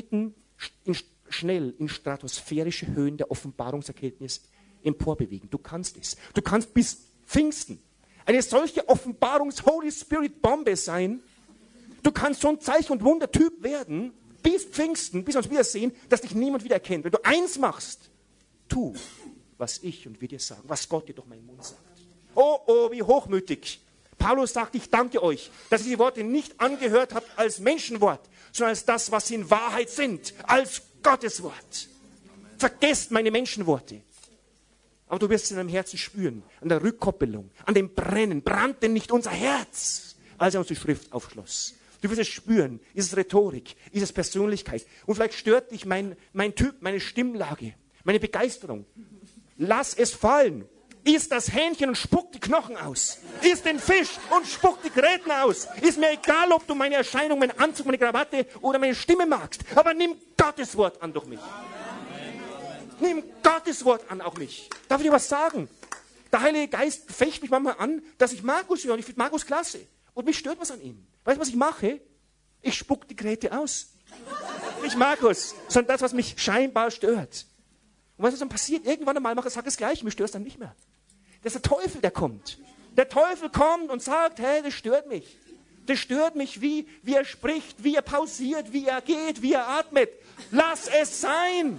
Speaker 1: schnell in stratosphärische Höhen der Offenbarungserkenntnis emporbewegen. Du kannst es. Du kannst bis Pfingsten eine solche Offenbarungs-Holy-Spirit-Bombe sein. Du kannst so ein Zeichen- und Wundertyp werden, bis Pfingsten, bis wir uns wiedersehen, dass dich niemand wieder erkennt. Wenn du eins machst, tu, was ich und wir dir sagen, was Gott dir durch meinen Mund sagt. Oh, oh, wie hochmütig. Paulus sagt, ich danke euch, dass ihr die Worte nicht angehört habt als Menschenwort, sondern als das, was sie in Wahrheit sind, als Gottes Wort. Vergesst meine Menschenworte. Aber du wirst es in deinem Herzen spüren, an der Rückkoppelung, an dem Brennen. Brannte nicht unser Herz, als er uns die Schrift aufschloss. Du wirst es spüren. Ist es Rhetorik? Ist es Persönlichkeit? Und vielleicht stört dich mein Typ, meine Stimmlage, meine Begeisterung. Lass es fallen. Iss das Hähnchen und spuck die Knochen aus. Iss den Fisch und spuck die Gräten aus. Ist mir egal, ob du meine Erscheinung, meinen Anzug, meine Krawatte oder meine Stimme magst. Aber nimm Gottes Wort an durch mich. Nimm Gottes Wort an, auch mich. Darf ich dir was sagen? Der Heilige Geist fecht mich manchmal an, dass ich Markus höre. Und ich finde Markus klasse. Und mich stört was an ihm. Weißt du, was ich mache? Ich spuck die Gräte aus. Nicht Markus, sondern das, was mich scheinbar stört. Und weißt du, was dann passiert? Irgendwann einmal macht er, sagt das Gleiche, mich stört es dann nicht mehr. Das ist der Teufel, der kommt. Der Teufel kommt und sagt, hey, das stört mich. Das stört mich, wie er spricht, wie er pausiert, wie er geht, wie er atmet. Lass es sein.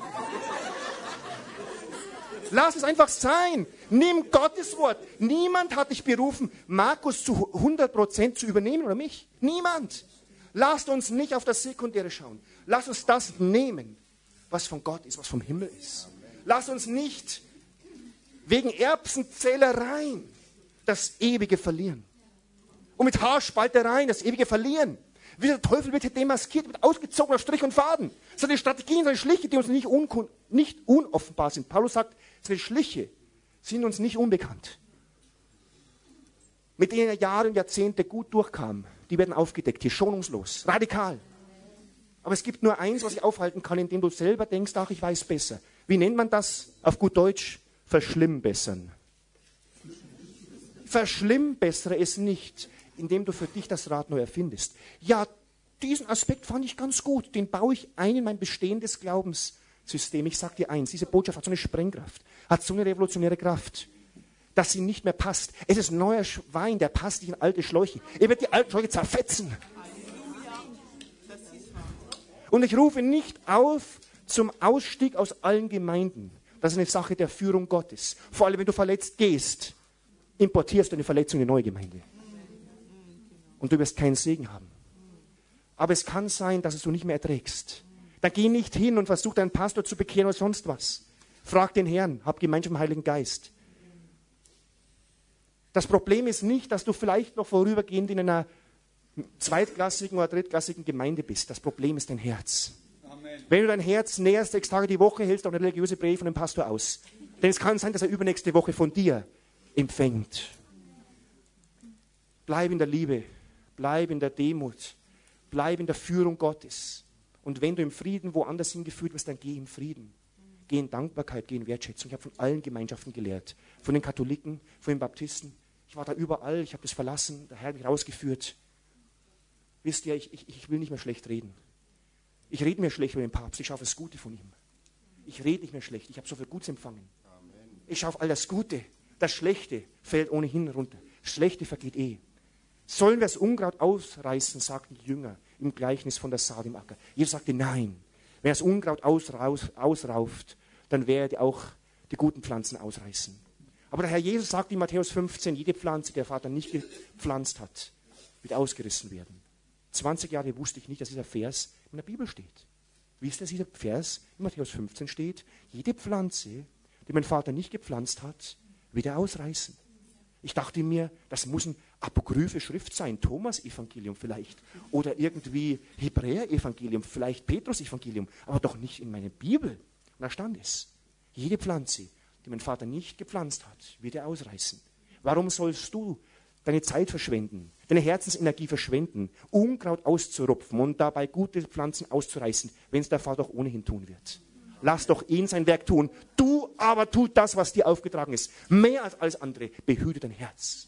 Speaker 1: Lass es einfach sein. Nimm Gottes Wort. Niemand hat dich berufen, Markus zu 100% zu übernehmen oder mich. Niemand. Lasst uns nicht auf das Sekundäre schauen. Lasst uns das nehmen, was von Gott ist, was vom Himmel ist. Lasst uns nicht wegen Erbsenzählereien das Ewige verlieren. Und mit Haarspaltereien das Ewige verlieren. Wie der Teufel wird hier demaskiert mit ausgezogener Strich und Faden. Seine Strategien, seine Schliche, die uns nicht unoffenbar sind. Paulus sagt, seine Schliche sind uns nicht unbekannt. Mit denen er Jahre und Jahrzehnte gut durchkam, die werden aufgedeckt, hier schonungslos, radikal. Aber es gibt nur eins, was ich aufhalten kann, indem du selber denkst, ach, ich weiß besser. Wie nennt man das auf gut Deutsch? Verschlimmbessern. Verschlimmbessere es nicht, indem du für dich das Rad neu erfindest. Ja, diesen Aspekt fand ich ganz gut. Den baue ich ein in mein bestehendes Glaubenssystem. Ich sage dir eins, diese Botschaft hat so eine Sprengkraft, hat so eine revolutionäre Kraft, dass sie nicht mehr passt. Es ist neuer Wein, der passt nicht in alte Schläuche. Er wird die alten Schläuche zerfetzen. Und ich rufe nicht auf zum Ausstieg aus allen Gemeinden. Das ist eine Sache der Führung Gottes. Vor allem, wenn du verletzt gehst, importierst du eine Verletzung in die neue Gemeinde. Und du wirst keinen Segen haben. Aber es kann sein, dass es du nicht mehr erträgst. Dann geh nicht hin und versuch deinen Pastor zu bekehren oder sonst was. Frag den Herrn, hab Gemeinschaft mit dem Heiligen Geist. Das Problem ist nicht, dass du vielleicht noch vorübergehend in einer zweitklassigen oder drittklassigen Gemeinde bist. Das Problem ist dein Herz. Amen. Wenn du dein Herz näherst, 6 Tage die Woche, hältst du auch eine religiöse Predigt von dem Pastor aus. Denn es kann sein, dass er übernächste Woche von dir empfängt. Bleib in der Liebe, bleib in der Demut, bleib in der Führung Gottes. Und wenn du im Frieden woanders hingeführt wirst, dann geh im Frieden. Geh in Dankbarkeit, geh in Wertschätzung. Ich habe von allen Gemeinschaften gelehrt. Von den Katholiken, von den Baptisten. Ich war da überall, ich habe das verlassen, der Herr hat mich rausgeführt. Wisst ihr, ich will nicht mehr schlecht reden. Ich rede mir schlecht über den Papst, ich schaue das Gute von ihm. Ich rede nicht mehr schlecht, ich habe so viel Gutes empfangen. Ich schaue auf all das Gute. Das Schlechte fällt ohnehin runter. Das Schlechte vergeht eh. Sollen wir das Unkraut ausreißen, sagten die Jünger im Gleichnis von der Saat im Acker. Jesus sagte, nein, Wenn er das Unkraut ausrauft, dann werde er auch die guten Pflanzen ausreißen. Aber der Herr Jesus sagt in Matthäus 15, jede Pflanze, die der Vater nicht gepflanzt hat, wird ausgerissen werden. 20 Jahre wusste ich nicht, dass dieser Vers in der Bibel steht. Wisst ihr, dass dieser Vers in Matthäus 15 steht? Jede Pflanze, die mein Vater nicht gepflanzt hat, wird er ausreißen. Ich dachte mir, das muss eine apokryphe Schrift sein, Thomas-Evangelium vielleicht. Oder irgendwie Hebräer-Evangelium, vielleicht Petrus-Evangelium, aber doch nicht in meiner Bibel. Und da stand es. Jede Pflanze, die mein Vater nicht gepflanzt hat, wird er ausreißen. Warum sollst du deine Zeit verschwenden, deine Herzensenergie verschwenden, Unkraut auszurupfen und dabei gute Pflanzen auszureißen, wenn es der Vater doch ohnehin tun wird? Lass doch ihn sein Werk tun. Du aber tu das, was dir aufgetragen ist. Mehr als alles andere. Behüte dein Herz.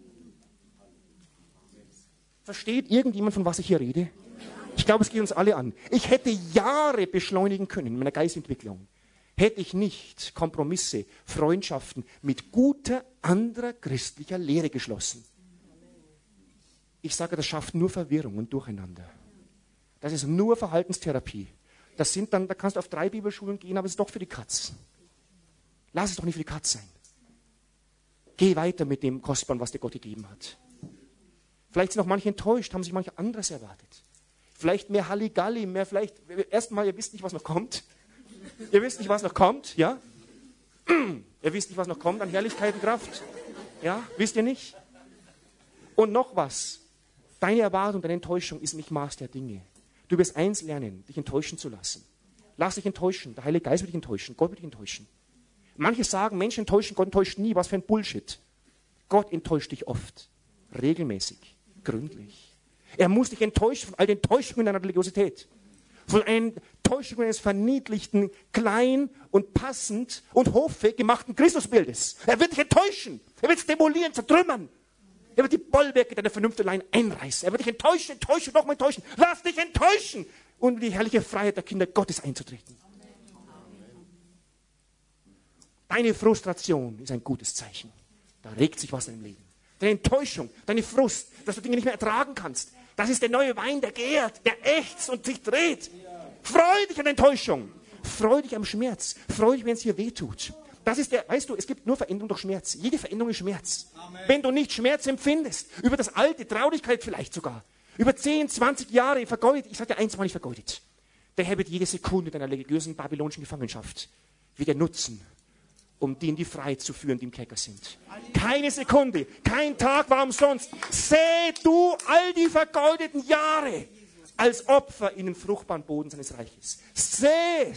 Speaker 1: Versteht irgendjemand, von was ich hier rede? Ich glaube, es geht uns alle an. Ich hätte Jahre beschleunigen können in meiner Geistentwicklung. Hätte ich nicht Kompromisse, Freundschaften mit guter anderer christlicher Lehre geschlossen. Ich sage, das schafft nur Verwirrung und Durcheinander. Das ist nur Verhaltenstherapie. Das sind dann, da kannst du auf 3 Bibelschulen gehen, aber es ist doch für die Katz. Lass es doch nicht für die Katz sein. Geh weiter mit dem Kostbaren, was dir Gott gegeben hat. Vielleicht sind auch manche enttäuscht, haben sich manche anderes erwartet. Vielleicht mehr Halligalli, mehr vielleicht, erstmal, ihr wisst nicht, was noch kommt. Ihr wisst nicht, was noch kommt, ja? Ihr wisst nicht, was noch kommt an Herrlichkeit und Kraft. Ja, wisst ihr nicht? Und noch was. Deine Erwartung, deine Enttäuschung ist nicht Maß der Dinge. Du wirst eins lernen, dich enttäuschen zu lassen. Lass dich enttäuschen. Der Heilige Geist wird dich enttäuschen. Gott wird dich enttäuschen. Manche sagen, Menschen enttäuschen, Gott enttäuscht nie. Was für ein Bullshit. Gott enttäuscht dich oft. Regelmäßig. Gründlich. Er muss dich enttäuschen von all den Enttäuschungen deiner Religiosität. Von einer Enttäuschung eines verniedlichten, klein und passend und hoffähig gemachten Christusbildes. Er wird dich enttäuschen. Er wird es demolieren, zertrümmern. Er wird die Bollwerke deiner Vernunft allein einreißen. Er wird dich enttäuschen, nochmal enttäuschen. Lass dich enttäuschen, um in die herrliche Freiheit der Kinder Gottes einzutreten. Deine Frustration ist ein gutes Zeichen. Da regt sich was in deinem Leben. Deine Enttäuschung, deine Frust, dass du Dinge nicht mehr ertragen kannst. Das ist der neue Wein, der gärt, der ächzt und sich dreht. Freu dich an der Enttäuschung. Freu dich am Schmerz. Freu dich, wenn es dir wehtut. Das ist der, weißt du, es gibt nur Veränderung durch Schmerz. Jede Veränderung ist Schmerz. Amen. Wenn du nicht Schmerz empfindest, über das alte, Traurigkeit vielleicht sogar, über 10, 20 Jahre vergeudet, ich sage dir eins, war nicht vergeudet. Der Herr wird jede Sekunde deiner religiösen babylonischen Gefangenschaft wieder nutzen, um die in die Freiheit zu führen, die im Kerker sind. Keine Sekunde, kein Tag war umsonst. Seh du all die vergeudeten Jahre als Opfer in den fruchtbaren Boden seines Reiches. Seh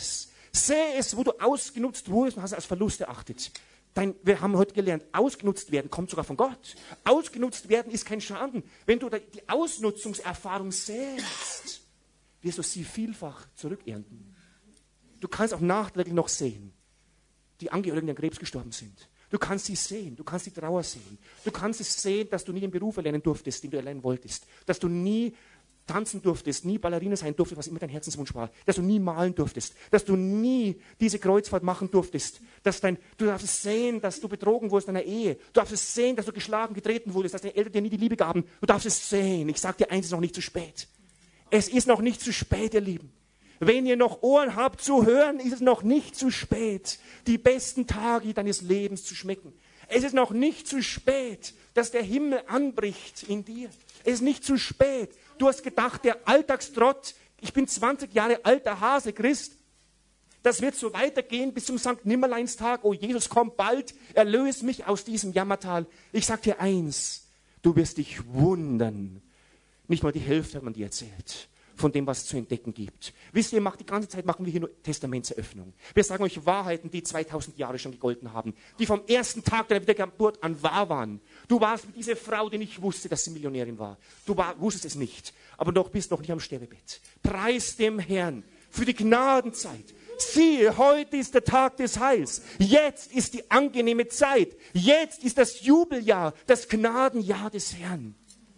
Speaker 1: es, wo du ausgenutzt wurdest und hast es als Verlust erachtet. Wir haben heute gelernt, ausgenutzt werden kommt sogar von Gott. Ausgenutzt werden ist kein Schaden. Wenn du die Ausnutzungserfahrung säst, wirst du sie vielfach zurückernten. Du kannst auch nachträglich noch sehen, die Angehörigen, die an Krebs gestorben sind. Du kannst sie sehen, du kannst die Trauer sehen. Du kannst es sehen, dass du nie den Beruf erlernen durftest, den du erlernen wolltest. Dass du nie tanzen durftest, nie Ballerina sein durftest, was immer dein Herzenswunsch war. Dass du nie malen durftest. Dass du nie diese Kreuzfahrt machen durftest. Du darfst es sehen, dass du betrogen wurdest in deiner Ehe. Du darfst es sehen, dass du geschlagen, getreten wurdest, dass deine Eltern dir nie die Liebe gaben. Du darfst es sehen. Ich sage dir eins, es ist noch nicht zu spät. Es ist noch nicht zu spät, ihr Lieben. Wenn ihr noch Ohren habt zu hören, ist es noch nicht zu spät, die besten Tage deines Lebens zu schmecken. Es ist noch nicht zu spät, dass der Himmel anbricht in dir. Es ist nicht zu spät. Du hast gedacht, der Alltagstrott, ich bin 20 Jahre alter Hase Christ, das wird so weitergehen bis zum Sankt Nimmerleinstag. Oh, Jesus, komm bald, erlöse mich aus diesem Jammertal. Ich sage dir eins, du wirst dich wundern. Nicht mal die Hälfte hat man dir erzählt von dem, was es zu entdecken gibt. Wisst ihr, die ganze Zeit machen wir hier nur Testamentseröffnung. Wir sagen euch Wahrheiten, die 2000 Jahre schon gegolten haben, die vom ersten Tag deiner Wiedergeburt an wahr waren. Du warst mit dieser Frau, die nicht wusste, dass sie Millionärin war. Du wusstest es nicht, aber bist noch nicht am Sterbebett. Preis dem Herrn für die Gnadenzeit. Siehe, heute ist der Tag des Heils. Jetzt ist die angenehme Zeit. Jetzt ist das Jubeljahr, das Gnadenjahr des Herrn.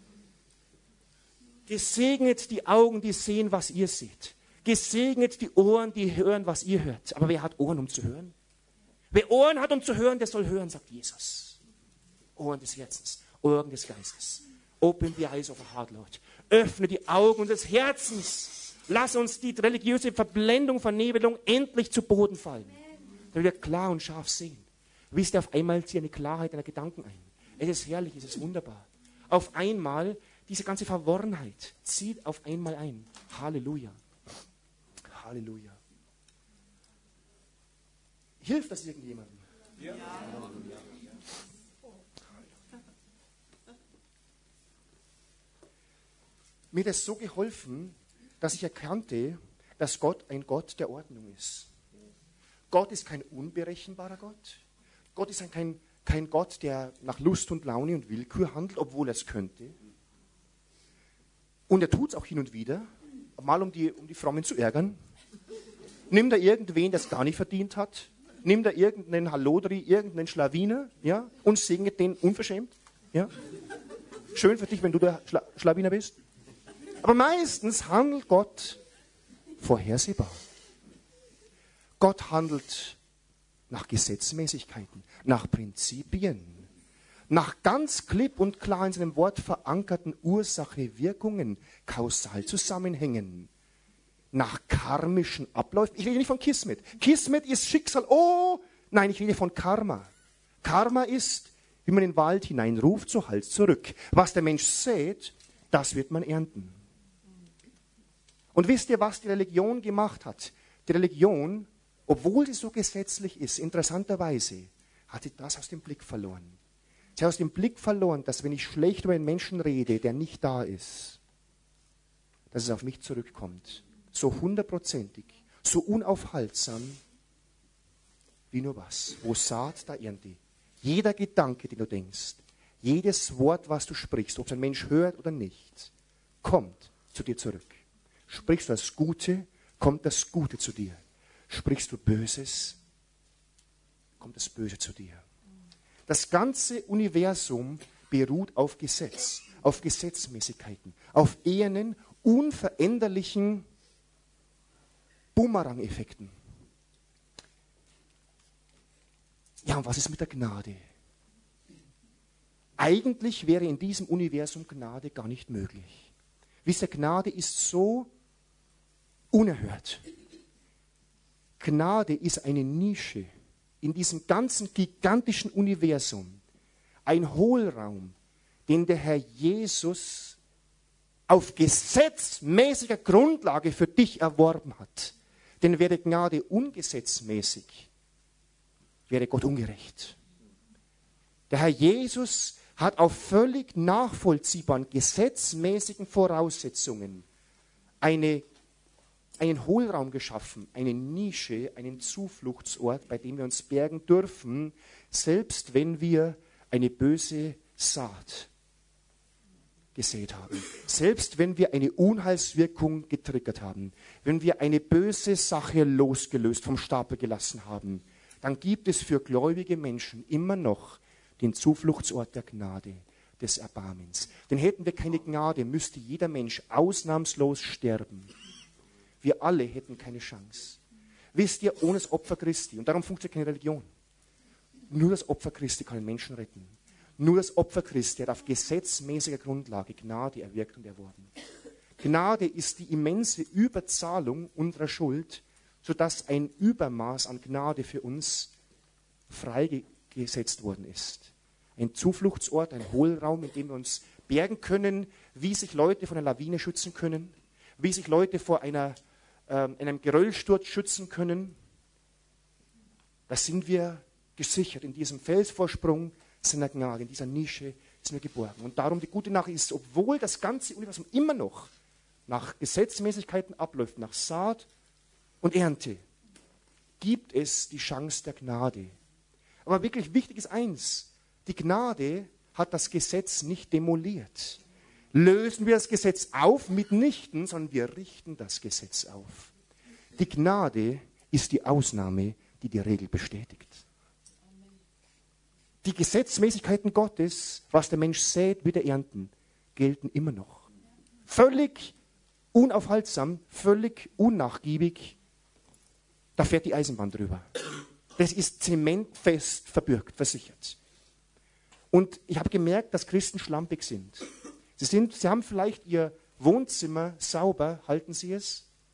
Speaker 1: Gesegnet die Augen, die sehen, was ihr seht. Gesegnet die Ohren, die hören, was ihr hört. Aber wer hat Ohren, um zu hören? Wer Ohren hat, um zu hören, der soll hören, sagt Jesus. Ohren des Herzens, Ohren des Geistes. Open the eyes of the heart, Lord. Öffne die Augen des Herzens. Lass uns die religiöse Verblendung, Vernebelung endlich zu Boden fallen. Damit wir klar und scharf sehen. Wisst ihr, auf einmal zieht eine Klarheit deiner Gedanken ein. Es ist herrlich, es ist wunderbar. Auf einmal, diese ganze Verworrenheit zieht auf einmal ein. Halleluja. Halleluja. Hilft das irgendjemandem? Ja. Mir hat es so geholfen, dass ich erkannte, dass Gott ein Gott der Ordnung ist. Gott ist kein unberechenbarer Gott. Gott ist kein Gott, der nach Lust und Laune und Willkür handelt, obwohl er es könnte. Und er tut es auch hin und wieder, mal um die Frommen zu ärgern. Nimmt er irgendwen, der es gar nicht verdient hat, nimmt er irgendeinen Hallodri, irgendeinen Schlawiner, ja, und segnet den unverschämt. Ja. Schön für dich, wenn du der Schlawiner bist. Aber meistens handelt Gott vorhersehbar. Gott handelt nach Gesetzmäßigkeiten, nach Prinzipien, nach ganz klipp und klar in seinem Wort verankerten Ursache-Wirkungen, Kausalzusammenhängen, nach karmischen Abläufen. Ich rede nicht von Kismet. Kismet ist Schicksal. Oh, nein, ich rede von Karma. Karma ist, wie man in den Wald hineinruft, so Hals zurück. Was der Mensch sät, das wird man ernten. Und wisst ihr, was die Religion gemacht hat? Die Religion, obwohl sie so gesetzlich ist, interessanterweise, hat sie das aus dem Blick verloren. Sie hat aus dem Blick verloren, dass wenn ich schlecht über einen Menschen rede, der nicht da ist, dass es auf mich zurückkommt. So 100%ig, so unaufhaltsam wie nur was. Wo Saat, da Ernte. Jeder Gedanke, den du denkst, jedes Wort, was du sprichst, ob es ein Mensch hört oder nicht, kommt zu dir zurück. Sprichst du das Gute, kommt das Gute zu dir. Sprichst du Böses, kommt das Böse zu dir. Das ganze Universum beruht auf Gesetz, auf Gesetzmäßigkeiten, auf ehernen, unveränderlichen Bumerang-Effekten. Ja, und was ist mit der Gnade? Eigentlich wäre in diesem Universum Gnade gar nicht möglich. Wisst ihr, Gnade ist so unerhört. Gnade ist eine Nische in diesem ganzen gigantischen Universum, ein Hohlraum, den der Herr Jesus auf gesetzmäßiger Grundlage für dich erworben hat. Denn wäre Gnade ungesetzmäßig, wäre Gott ungerecht. Der Herr Jesus hat auf völlig nachvollziehbaren, gesetzmäßigen Voraussetzungen einen Hohlraum geschaffen, eine Nische, einen Zufluchtsort, bei dem wir uns bergen dürfen, selbst wenn wir eine böse Saat gesät haben. Selbst wenn wir eine Unheilswirkung getriggert haben, wenn wir eine böse Sache losgelöst vom Stapel gelassen haben, dann gibt es für gläubige Menschen immer noch den Zufluchtsort der Gnade, des Erbarmens. Denn hätten wir keine Gnade, müsste jeder Mensch ausnahmslos sterben. Wir alle hätten keine Chance. Wisst ihr, ohne das Opfer Christi, und darum funktioniert keine Religion, nur das Opfer Christi kann den Menschen retten. Nur das Opfer Christi hat auf gesetzmäßiger Grundlage Gnade erwirkt und erworben. Gnade ist die immense Überzahlung unserer Schuld, sodass ein Übermaß an Gnade für uns freigesetzt worden ist. Ein Zufluchtsort, ein Hohlraum, in dem wir uns bergen können, wie sich Leute vor einer Lawine schützen können, wie sich Leute vor einem Geröllsturz schützen können. Da sind wir gesichert in diesem Felsvorsprung seiner Gnade, in dieser Nische sind wir geborgen. Und darum die gute Nachricht ist, obwohl das ganze Universum immer noch nach Gesetzmäßigkeiten abläuft, nach Saat und Ernte, gibt es die Chance der Gnade. Aber wirklich wichtig ist eins, die Gnade hat das Gesetz nicht demoliert. Lösen wir das Gesetz auf mitnichten, sondern wir richten das Gesetz auf. Die Gnade ist die Ausnahme, die die Regel bestätigt. Die Gesetzmäßigkeiten Gottes, was der Mensch sät, wird er ernten, gelten immer noch. Völlig unaufhaltsam, völlig unnachgiebig, da fährt die Eisenbahn drüber. Das ist zementfest verbürgt, versichert. Und ich habe gemerkt, dass Christen schlampig sind. Sie haben vielleicht ihr Wohnzimmer sauber, halten sie es,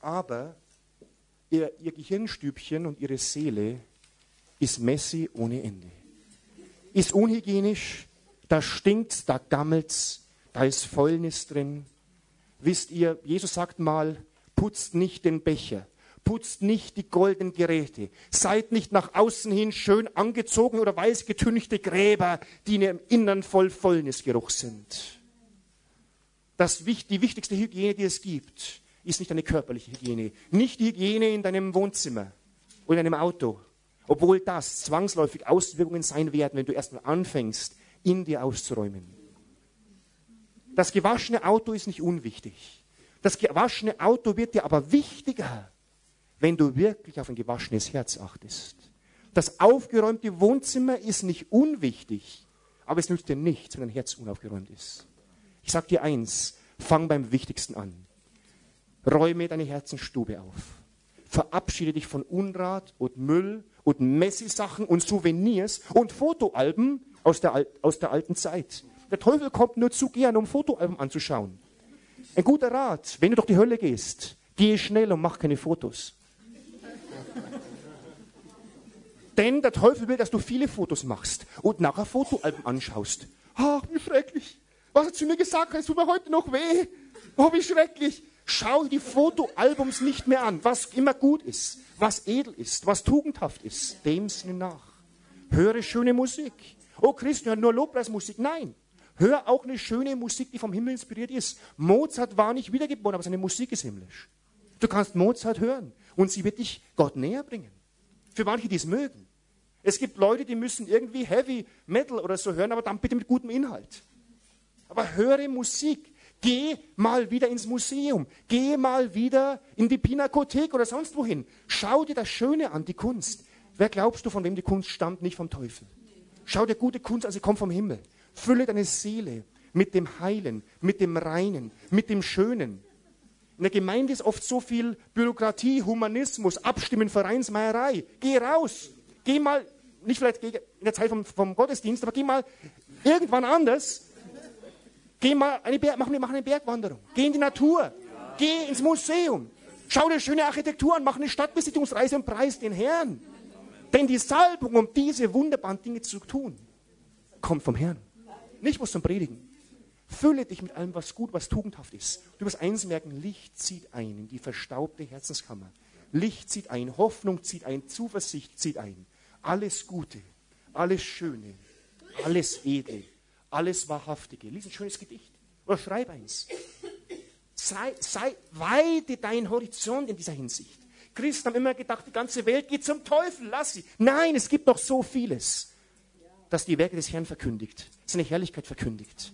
Speaker 1: aber ihr Gehirnstübchen und ihre Seele ist messy ohne Ende. Ist unhygienisch, da stinkt's, da gammelt's, da ist Fäulnis drin. Wisst ihr, Jesus sagt mal, putzt nicht den Becher, putzt nicht die goldenen Geräte, seid nicht nach außen hin schön angezogen oder weiß getünchte Gräber, die in ihrem Innern voll Fäulnisgeruch sind. Die wichtigste Hygiene, die es gibt, ist nicht eine körperliche Hygiene, nicht die Hygiene in deinem Wohnzimmer oder in deinem Auto, obwohl das zwangsläufig Auswirkungen sein werden, wenn du erstmal anfängst, in dir auszuräumen. Das gewaschene Auto ist nicht unwichtig. Das gewaschene Auto wird dir aber wichtiger, wenn du wirklich auf ein gewaschenes Herz achtest. Das aufgeräumte Wohnzimmer ist nicht unwichtig, aber es nützt dir nichts, wenn dein Herz unaufgeräumt ist. Ich sage dir eins, fang beim Wichtigsten an. Räume deine Herzensstube auf. Verabschiede dich von Unrat und Müll und Messi-Sachen und Souvenirs und Fotoalben aus der alten Zeit. Der Teufel kommt nur zu gern, um Fotoalben anzuschauen. Ein guter Rat, wenn du durch die Hölle gehst, geh schnell und mach keine Fotos. Denn der Teufel will, dass du viele Fotos machst und nachher Fotoalben anschaust. Ach, wie schrecklich. Was er zu mir gesagt hat, es tut mir heute noch weh. Oh, wie schrecklich. Schau die Fotoalbums nicht mehr an, was immer gut ist, was edel ist, was tugendhaft ist. Dem Sinne nach. Höre schöne Musik. Oh, Christen hören nur Lobpreismusik. Nein. Hör auch eine schöne Musik, die vom Himmel inspiriert ist. Mozart war nicht wiedergeboren, aber seine Musik ist himmlisch. Du kannst Mozart hören und sie wird dich Gott näher bringen. Für manche, die es mögen. Es gibt Leute, die müssen irgendwie Heavy Metal oder so hören, aber dann bitte mit gutem Inhalt. Aber höre Musik. Geh mal wieder ins Museum. Geh mal wieder in die Pinakothek oder sonst wohin. Schau dir das Schöne an, die Kunst. Wer glaubst du, von wem die Kunst stammt? Nicht vom Teufel. Schau dir gute Kunst an, sie kommt vom Himmel. Fülle deine Seele mit dem Heilen, mit dem Reinen, mit dem Schönen. In der Gemeinde ist oft so viel Bürokratie, Humanismus, Abstimmen, Vereinsmeierei. Geh raus. Geh mal, nicht vielleicht in der Zeit vom Gottesdienst, aber geh mal irgendwann anders. Geh mal mach eine Bergwanderung. Geh in die Natur. Geh ins Museum. Schau dir schöne Architektur an, mach eine Stadtbesichtigungsreise und preis den Herrn. Denn die Salbung, um diese wunderbaren Dinge zu tun, kommt vom Herrn. Nicht was zum Predigen. Fülle dich mit allem, was gut, was tugendhaft ist. Du wirst eins merken, Licht zieht ein in die verstaubte Herzenskammer. Licht zieht ein, Hoffnung zieht ein, Zuversicht zieht ein. Alles Gute, alles Schöne, alles Edle, alles Wahrhaftige. Lies ein schönes Gedicht oder schreib eins. Weite deinen Horizont in dieser Hinsicht. Christen haben immer gedacht, die ganze Welt geht zum Teufel, lass sie. Nein, es gibt noch so vieles, das die Werke des Herrn verkündigt, seine Herrlichkeit verkündigt.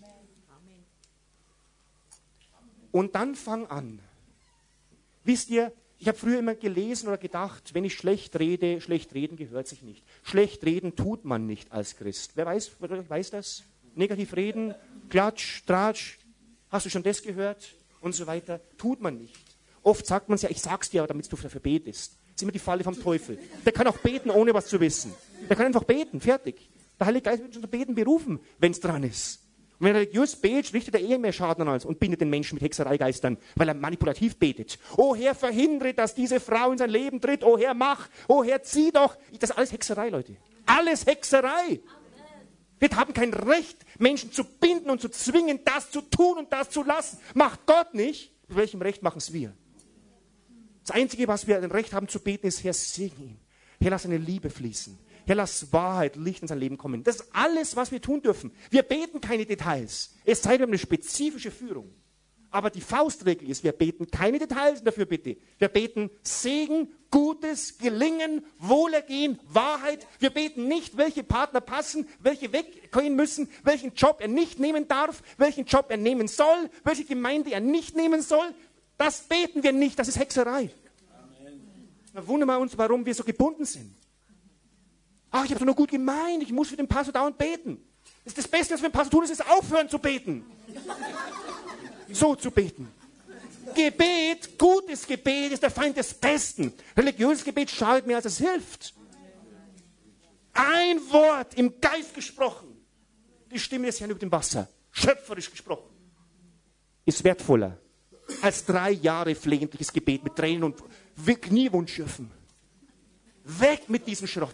Speaker 1: Und dann fang an. Wisst ihr, ich habe früher immer gelesen oder gedacht, wenn ich schlecht reden gehört sich nicht. Schlecht reden tut man nicht als Christ. Wer weiß das? Negativ reden, Klatsch, Tratsch, hast du schon das gehört? Und so weiter. Tut man nicht. Oft sagt man es ja, ich sag's dir, damit du dafür betest. Das ist immer die Falle vom Teufel. Der kann auch beten, ohne was zu wissen. Der kann einfach beten, fertig. Der Heilige Geist wird schon zum Beten berufen, wenn es dran ist. Und wenn er religiös betet, richtet er mehr Schaden an uns und bindet den Menschen mit Hexereigeistern, weil er manipulativ betet. Oh Herr, verhindere, dass diese Frau in sein Leben tritt. Oh Herr, mach. Oh Herr, zieh doch. Das ist alles Hexerei, Leute. Alles Hexerei. Wir haben kein Recht, Menschen zu binden und zu zwingen, das zu tun und das zu lassen. Macht Gott nicht. Mit welchem Recht machen es wir? Das Einzige, was wir ein Recht haben zu beten, ist, Herr, segne ihn. Herr, lass seine Liebe fließen. Herr, lass Wahrheit, Licht in sein Leben kommen. Das ist alles, was wir tun dürfen. Wir beten keine Details. Es sei denn, wir haben eine spezifische Führung. Aber die Faustregel ist, wir beten keine Details dafür, bitte. Wir beten Segen, Gutes, Gelingen, Wohlergehen, Wahrheit. Wir beten nicht, welche Partner passen, welche weggehen müssen, welchen Job er nicht nehmen darf, welchen Job er nehmen soll, welche Gemeinde er nicht nehmen soll. Das beten wir nicht, das ist Hexerei. Da wundern wir uns, warum wir so gebunden sind. Ach, ich habe es nur gut gemeint, ich muss für den Pastor dauernd beten. Das Beste, was wir für den Pastor tun, ist aufhören zu beten. So zu beten. Gebet, gutes Gebet ist der Feind des Besten. Religiöses Gebet schadet mehr, als es hilft. Ein Wort im Geist gesprochen, die Stimme des Herrn über dem Wasser, schöpferisch gesprochen, ist wertvoller als 3 Jahre flehentliches Gebet mit Tränen und Kniewundschürfen. Weg mit diesem Schrott.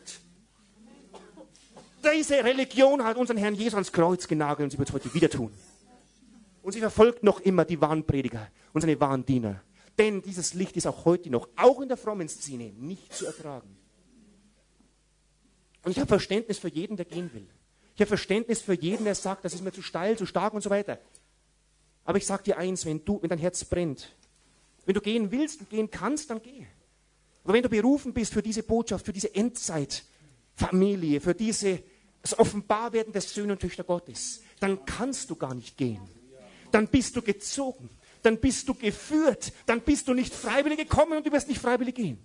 Speaker 1: Diese Religion hat unseren Herrn Jesus ans Kreuz genagelt und sie wird es heute wieder tun. Und sie verfolgt noch immer die wahren Prediger und seine wahren Diener. Denn dieses Licht ist auch heute noch, auch in der frommen Szene, nicht zu ertragen. Und ich habe Verständnis für jeden, der gehen will. Ich habe Verständnis für jeden, der sagt, das ist mir zu steil, zu stark und so weiter. Aber ich sage dir eins, wenn dein Herz brennt, wenn du gehen willst und gehen kannst, dann geh. Aber wenn du berufen bist für diese Botschaft, für diese Endzeitfamilie, für das Offenbarwerden der Söhne und Töchter Gottes, dann kannst du gar nicht gehen. Dann bist du gezogen, dann bist du geführt, dann bist du nicht freiwillig gekommen und du wirst nicht freiwillig gehen.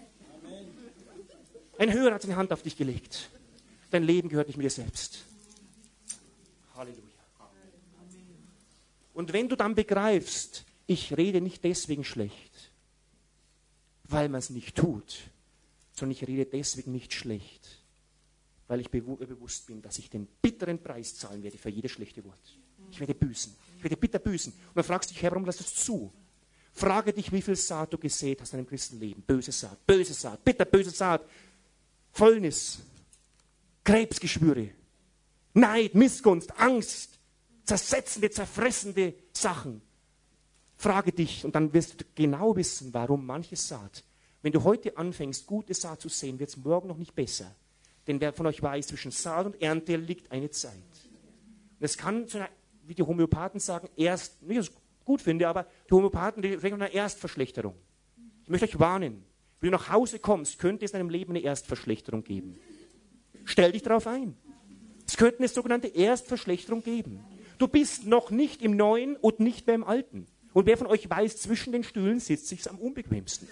Speaker 1: Ein Hörer hat seine Hand auf dich gelegt. Dein Leben gehört nicht mir selbst. Halleluja. Und wenn du dann begreifst, ich rede nicht deswegen schlecht, weil man es nicht tut, sondern ich rede deswegen nicht schlecht, weil ich bewusst bin, dass ich den bitteren Preis zahlen werde für jedes schlechte Wort. Ich werde büßen. Ich werde bitter büßen. Und dann fragst du dich, Herr, warum lässt du es zu? Frage dich, wie viel Saat du gesät hast in deinem Christenleben. Böse Saat, bitter böse Saat. Fäulnis, Krebsgeschwüre, Neid, Missgunst, Angst, zersetzende, zerfressende Sachen. Frage dich und dann wirst du genau wissen, warum manches Saat. Wenn du heute anfängst, gute Saat zu sehen, wird es morgen noch nicht besser. Denn wer von euch weiß, zwischen Saat und Ernte liegt eine Zeit. Und es kann zu einer, wie die Homöopathen sagen, nicht, dass ich es gut finde, aber die Homöopathen reden von einer Erstverschlechterung. Ich möchte euch warnen. Wenn du nach Hause kommst, könnte es in deinem Leben eine Erstverschlechterung geben. Stell dich darauf ein. Es könnte eine sogenannte Erstverschlechterung geben. Du bist noch nicht im Neuen und nicht mehr im Alten. Und wer von euch weiß, zwischen den Stühlen sitzt sich's am unbequemsten.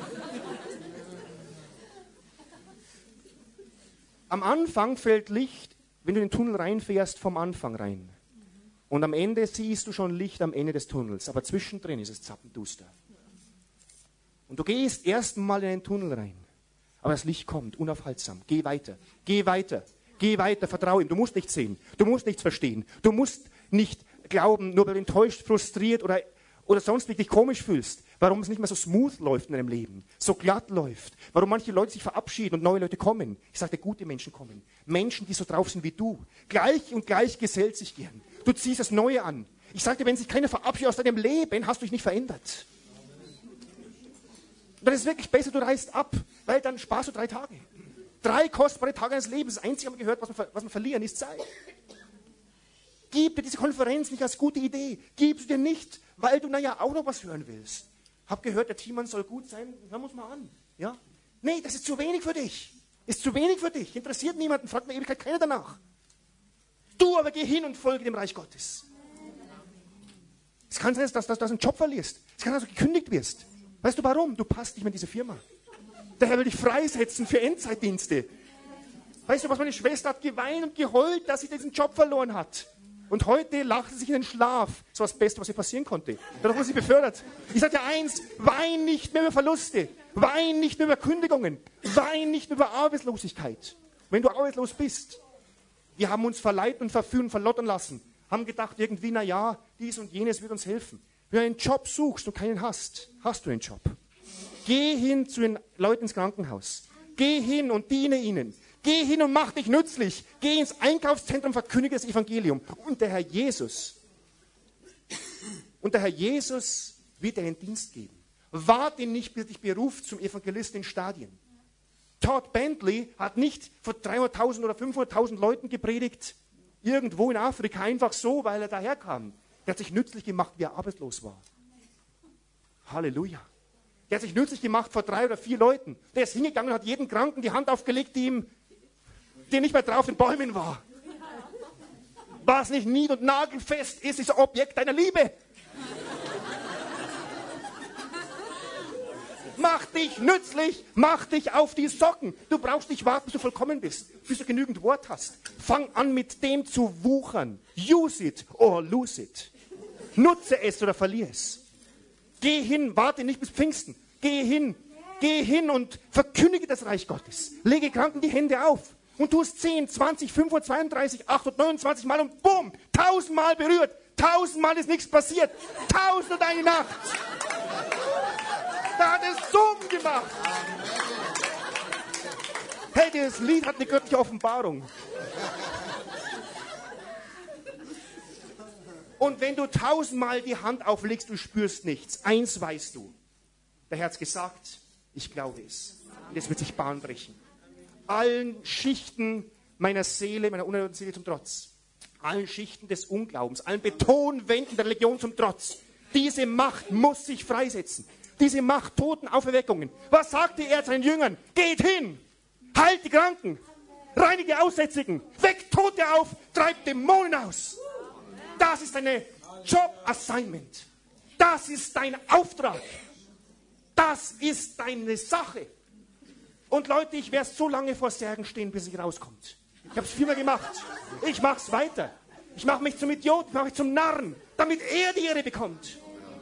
Speaker 1: Am Anfang fällt Licht, wenn du in den Tunnel reinfährst, vom Anfang rein. Und am Ende siehst du schon Licht am Ende des Tunnels. Aber zwischendrin ist es zappenduster. Und du gehst erstmal in den Tunnel rein. Aber das Licht kommt, unaufhaltsam. Geh weiter, geh weiter, geh weiter, vertraue ihm. Du musst nichts sehen, du musst nichts verstehen. Du musst nicht glauben, nur weil du enttäuscht, frustriert oder sonst dich komisch fühlst. Warum es nicht mehr so smooth läuft in deinem Leben, so glatt läuft. Warum manche Leute sich verabschieden und neue Leute kommen. Ich sagte, gute Menschen kommen. Menschen, die so drauf sind wie du. Gleich und gleich gesellt sich gern. Du ziehst das Neue an. Ich sagte, wenn sich keiner verabschiedet aus deinem Leben, hast du dich nicht verändert. Und dann ist es wirklich besser, du reist ab, weil dann sparst du 3 Tage. 3 kostbare Tage deines Lebens. Das Einzige, was man gehört, was man verlieren, ist Zeit. Gib dir diese Konferenz nicht als gute Idee. Gib sie dir nicht, weil du auch noch was hören willst. Hab gehört, der Thiemann soll gut sein. Hören wir uns mal an. Ja? Nee, das ist zu wenig für dich. Ist zu wenig für dich. Interessiert niemanden. Fragt in der Ewigkeit keiner danach. Du aber geh hin und folge dem Reich Gottes. Es kann sein, dass du einen Job verlierst. Es kann sein, dass du gekündigt wirst. Weißt du warum? Du passt nicht mehr in diese Firma. Der Herr will dich freisetzen für Endzeitdienste. Weißt du, was meine Schwester hat geweint und geheult, dass sie diesen Job verloren hat. Und heute lacht sie sich in den Schlaf. Das war das Beste, was ihr passieren konnte. Dadurch wurde sie befördert. Ich sage dir eins, wein nicht mehr über Verluste. Wein nicht mehr über Kündigungen. Wein nicht mehr über Arbeitslosigkeit. Wenn du arbeitslos bist. Wir haben uns verleiten und verführen, verlottern lassen. Haben gedacht irgendwie, dies und jenes wird uns helfen. Wenn du einen Job suchst und keinen hast, hast du einen Job. Geh hin zu den Leuten ins Krankenhaus. Geh hin und diene ihnen. Geh hin und mach dich nützlich. Geh ins Einkaufszentrum, verkündige das Evangelium. Und der Herr Jesus wird dir einen Dienst geben. Warte nicht, bis er dich beruft zum Evangelisten in Stadien. Todd Bentley hat nicht vor 300.000 oder 500.000 Leuten gepredigt, irgendwo in Afrika, einfach so, weil er daherkam. Der hat sich nützlich gemacht, wie er arbeitslos war. Halleluja. Der hat sich nützlich gemacht vor 3 oder 4 Leuten. Der ist hingegangen und hat jedem Kranken die Hand aufgelegt, der nicht mehr drauf in Bäumen war. Was nicht nied- und nagelfest ist, ist Objekt deiner Liebe. Mach dich nützlich, mach dich auf die Socken. Du brauchst nicht warten, bis du vollkommen bist, bis du genügend Wort hast. Fang an, mit dem zu wuchern. Use it or lose it. Nutze es oder verliere es. Geh hin, warte nicht bis Pfingsten. Geh hin und verkündige das Reich Gottes. Lege Kranken die Hände auf. Und du hast 10, 20, 532, 829 Mal und bumm, 1000 Mal berührt, 1000-mal ist nichts passiert. 1001 Nacht. Da hat es dumm gemacht. Hey, das Lied hat eine göttliche Offenbarung. Und wenn du 1000-mal die Hand auflegst, du spürst nichts. Eins weißt du. Der Herr hat gesagt, ich glaube es. Und es wird sich Bahn brechen. Allen Schichten meiner Seele, meiner unerhörten Seele zum Trotz. Allen Schichten des Unglaubens, allen Betonwänden der Religion zum Trotz. Diese Macht muss sich freisetzen. Diese Macht Totenauferweckungen. Was sagte er seinen Jüngern? Geht hin, heilt die Kranken, reinigt die Aussätzigen, weckt Tote auf, treibt Dämonen aus. Das ist deine Job-Assignment. Das ist dein Auftrag. Das ist deine Sache. Und Leute, ich werde so lange vor Särgen stehen, bis ich rauskommt. Ich habe es vielmal gemacht. Ich mache es weiter. Ich mache mich zum Idioten, ich mache mich zum Narren, damit er die Ehre bekommt.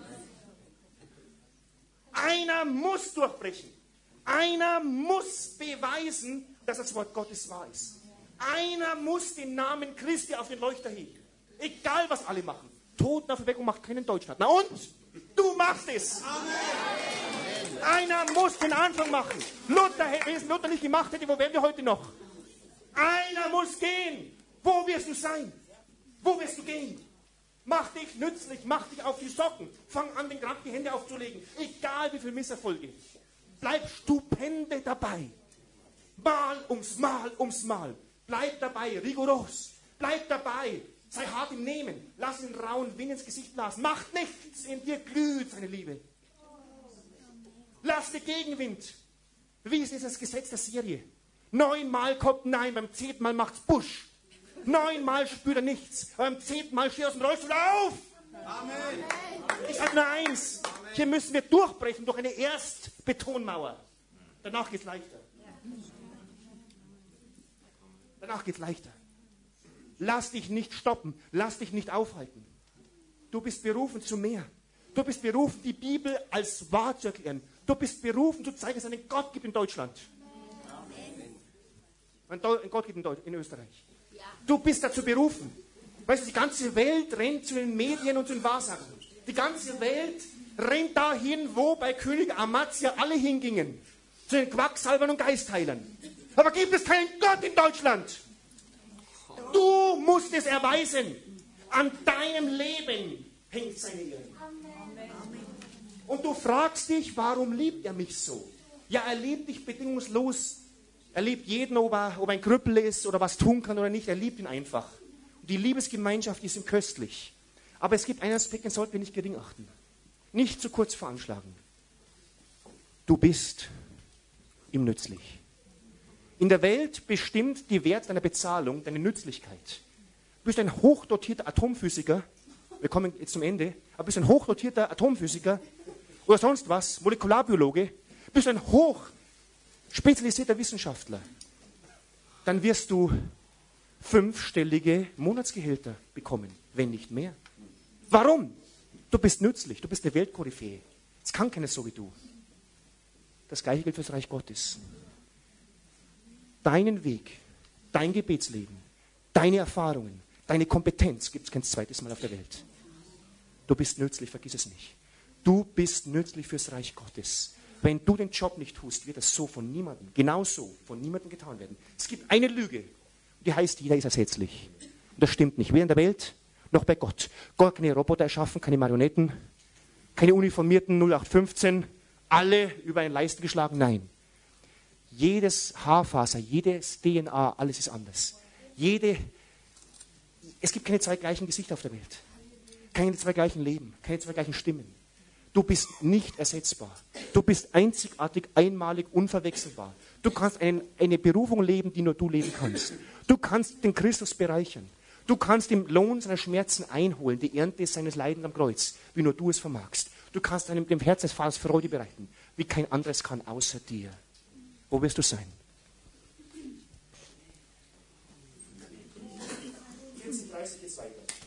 Speaker 1: Einer muss durchbrechen. Einer muss beweisen, dass das Wort Gottes wahr ist. Einer muss den Namen Christi auf den Leuchter heben. Egal, was alle machen. Totenauferweckung macht keinen Deutschland. Na und? Du machst es. Amen. Einer muss den Anfang machen. Wenn es Luther nicht gemacht hätte, wo wären wir heute noch? Einer muss gehen. Wo wirst du sein? Wo wirst du gehen? Mach dich nützlich, mach dich auf die Socken. Fang an, den Kranken die Hände aufzulegen. Egal wie viele Misserfolge. Bleib stupende dabei. Mal ums Mal ums Mal. Bleib dabei, rigoros. Bleib dabei. Sei hart im Nehmen. Lass den rauen Wind ins Gesicht blasen. Macht nichts. In dir glüht seine Liebe. Lass den Gegenwind. Wie ist das Gesetz der Serie? 9-mal kommt Nein, beim 10. Mal macht's Busch. 9-mal spürt er nichts. Aber beim 10. Mal steht er aus dem Rollstuhl auf. Amen. Ich sage nur eins. Hier müssen wir durchbrechen durch eine Erstbetonmauer. Danach geht's leichter. Danach geht's leichter. Lass dich nicht stoppen. Lass dich nicht aufhalten. Du bist berufen zu mehr. Du bist berufen, die Bibel als wahr zu erklären. Du bist berufen, zu zeigen, dass es einen Gott gibt in Deutschland. Einen Gott gibt in Österreich. Du bist dazu berufen. Weißt du, die ganze Welt rennt zu den Medien und zu den Wahrsagen. Die ganze Welt rennt dahin, wo bei König Amatia alle hingingen. Zu den Quacksalbern und Geistheilern. Aber gibt es keinen Gott in Deutschland? Du musst es erweisen. An deinem Leben hängt seine Ehre. Und du fragst dich, warum liebt er mich so? Ja, er liebt dich bedingungslos. Er liebt jeden, ob er ein Krüppel ist oder was tun kann oder nicht. Er liebt ihn einfach. Und die Liebesgemeinschaft ist ihm köstlich. Aber es gibt einen Aspekt, den sollten wir nicht gering achten. Nicht zu kurz veranschlagen. Du bist ihm nützlich. In der Welt bestimmt die Wert deiner Bezahlung deine Nützlichkeit. Du bist ein hochdotierter Atomphysiker. Wir kommen jetzt zum Ende. Aber bist ein hochdotierter Atomphysiker oder sonst was, Molekularbiologe. Bist ein hoch spezialisierter Wissenschaftler. Dann wirst du 5-stellige Monatsgehälter bekommen, wenn nicht mehr. Warum? Du bist nützlich, du bist eine Weltkoryphäe. Es kann keiner so wie du. Das Gleiche gilt für das Reich Gottes. Deinen Weg, dein Gebetsleben, deine Erfahrungen, deine Kompetenz gibt es kein zweites Mal auf der Welt. Du bist nützlich, vergiss es nicht. Du bist nützlich fürs Reich Gottes. Wenn du den Job nicht tust, wird das so von niemandem, genauso von niemandem getan werden. Es gibt eine Lüge, die heißt, jeder ist ersetzlich. Und das stimmt nicht, weder in der Welt noch bei Gott. Gott hat keine Roboter erschaffen, keine Marionetten, keine uniformierten 0815, alle über einen Leisten geschlagen, nein. Jedes Haarfaser, jedes DNA, alles ist anders. Es gibt keine zwei gleichen Gesichter auf der Welt. Keine zwei gleichen Leben, keine zwei gleichen Stimmen. Du bist nicht ersetzbar. Du bist einzigartig, einmalig, unverwechselbar. Du kannst eine Berufung leben, die nur du leben kannst. Du kannst den Christus bereichern. Du kannst den Lohn seiner Schmerzen einholen, die Ernte seines Leidens am Kreuz, wie nur du es vermagst. Du kannst dem Herz des Vaters Freude bereiten, wie kein anderes kann außer dir. Wo wirst du sein? 34 ist weiter.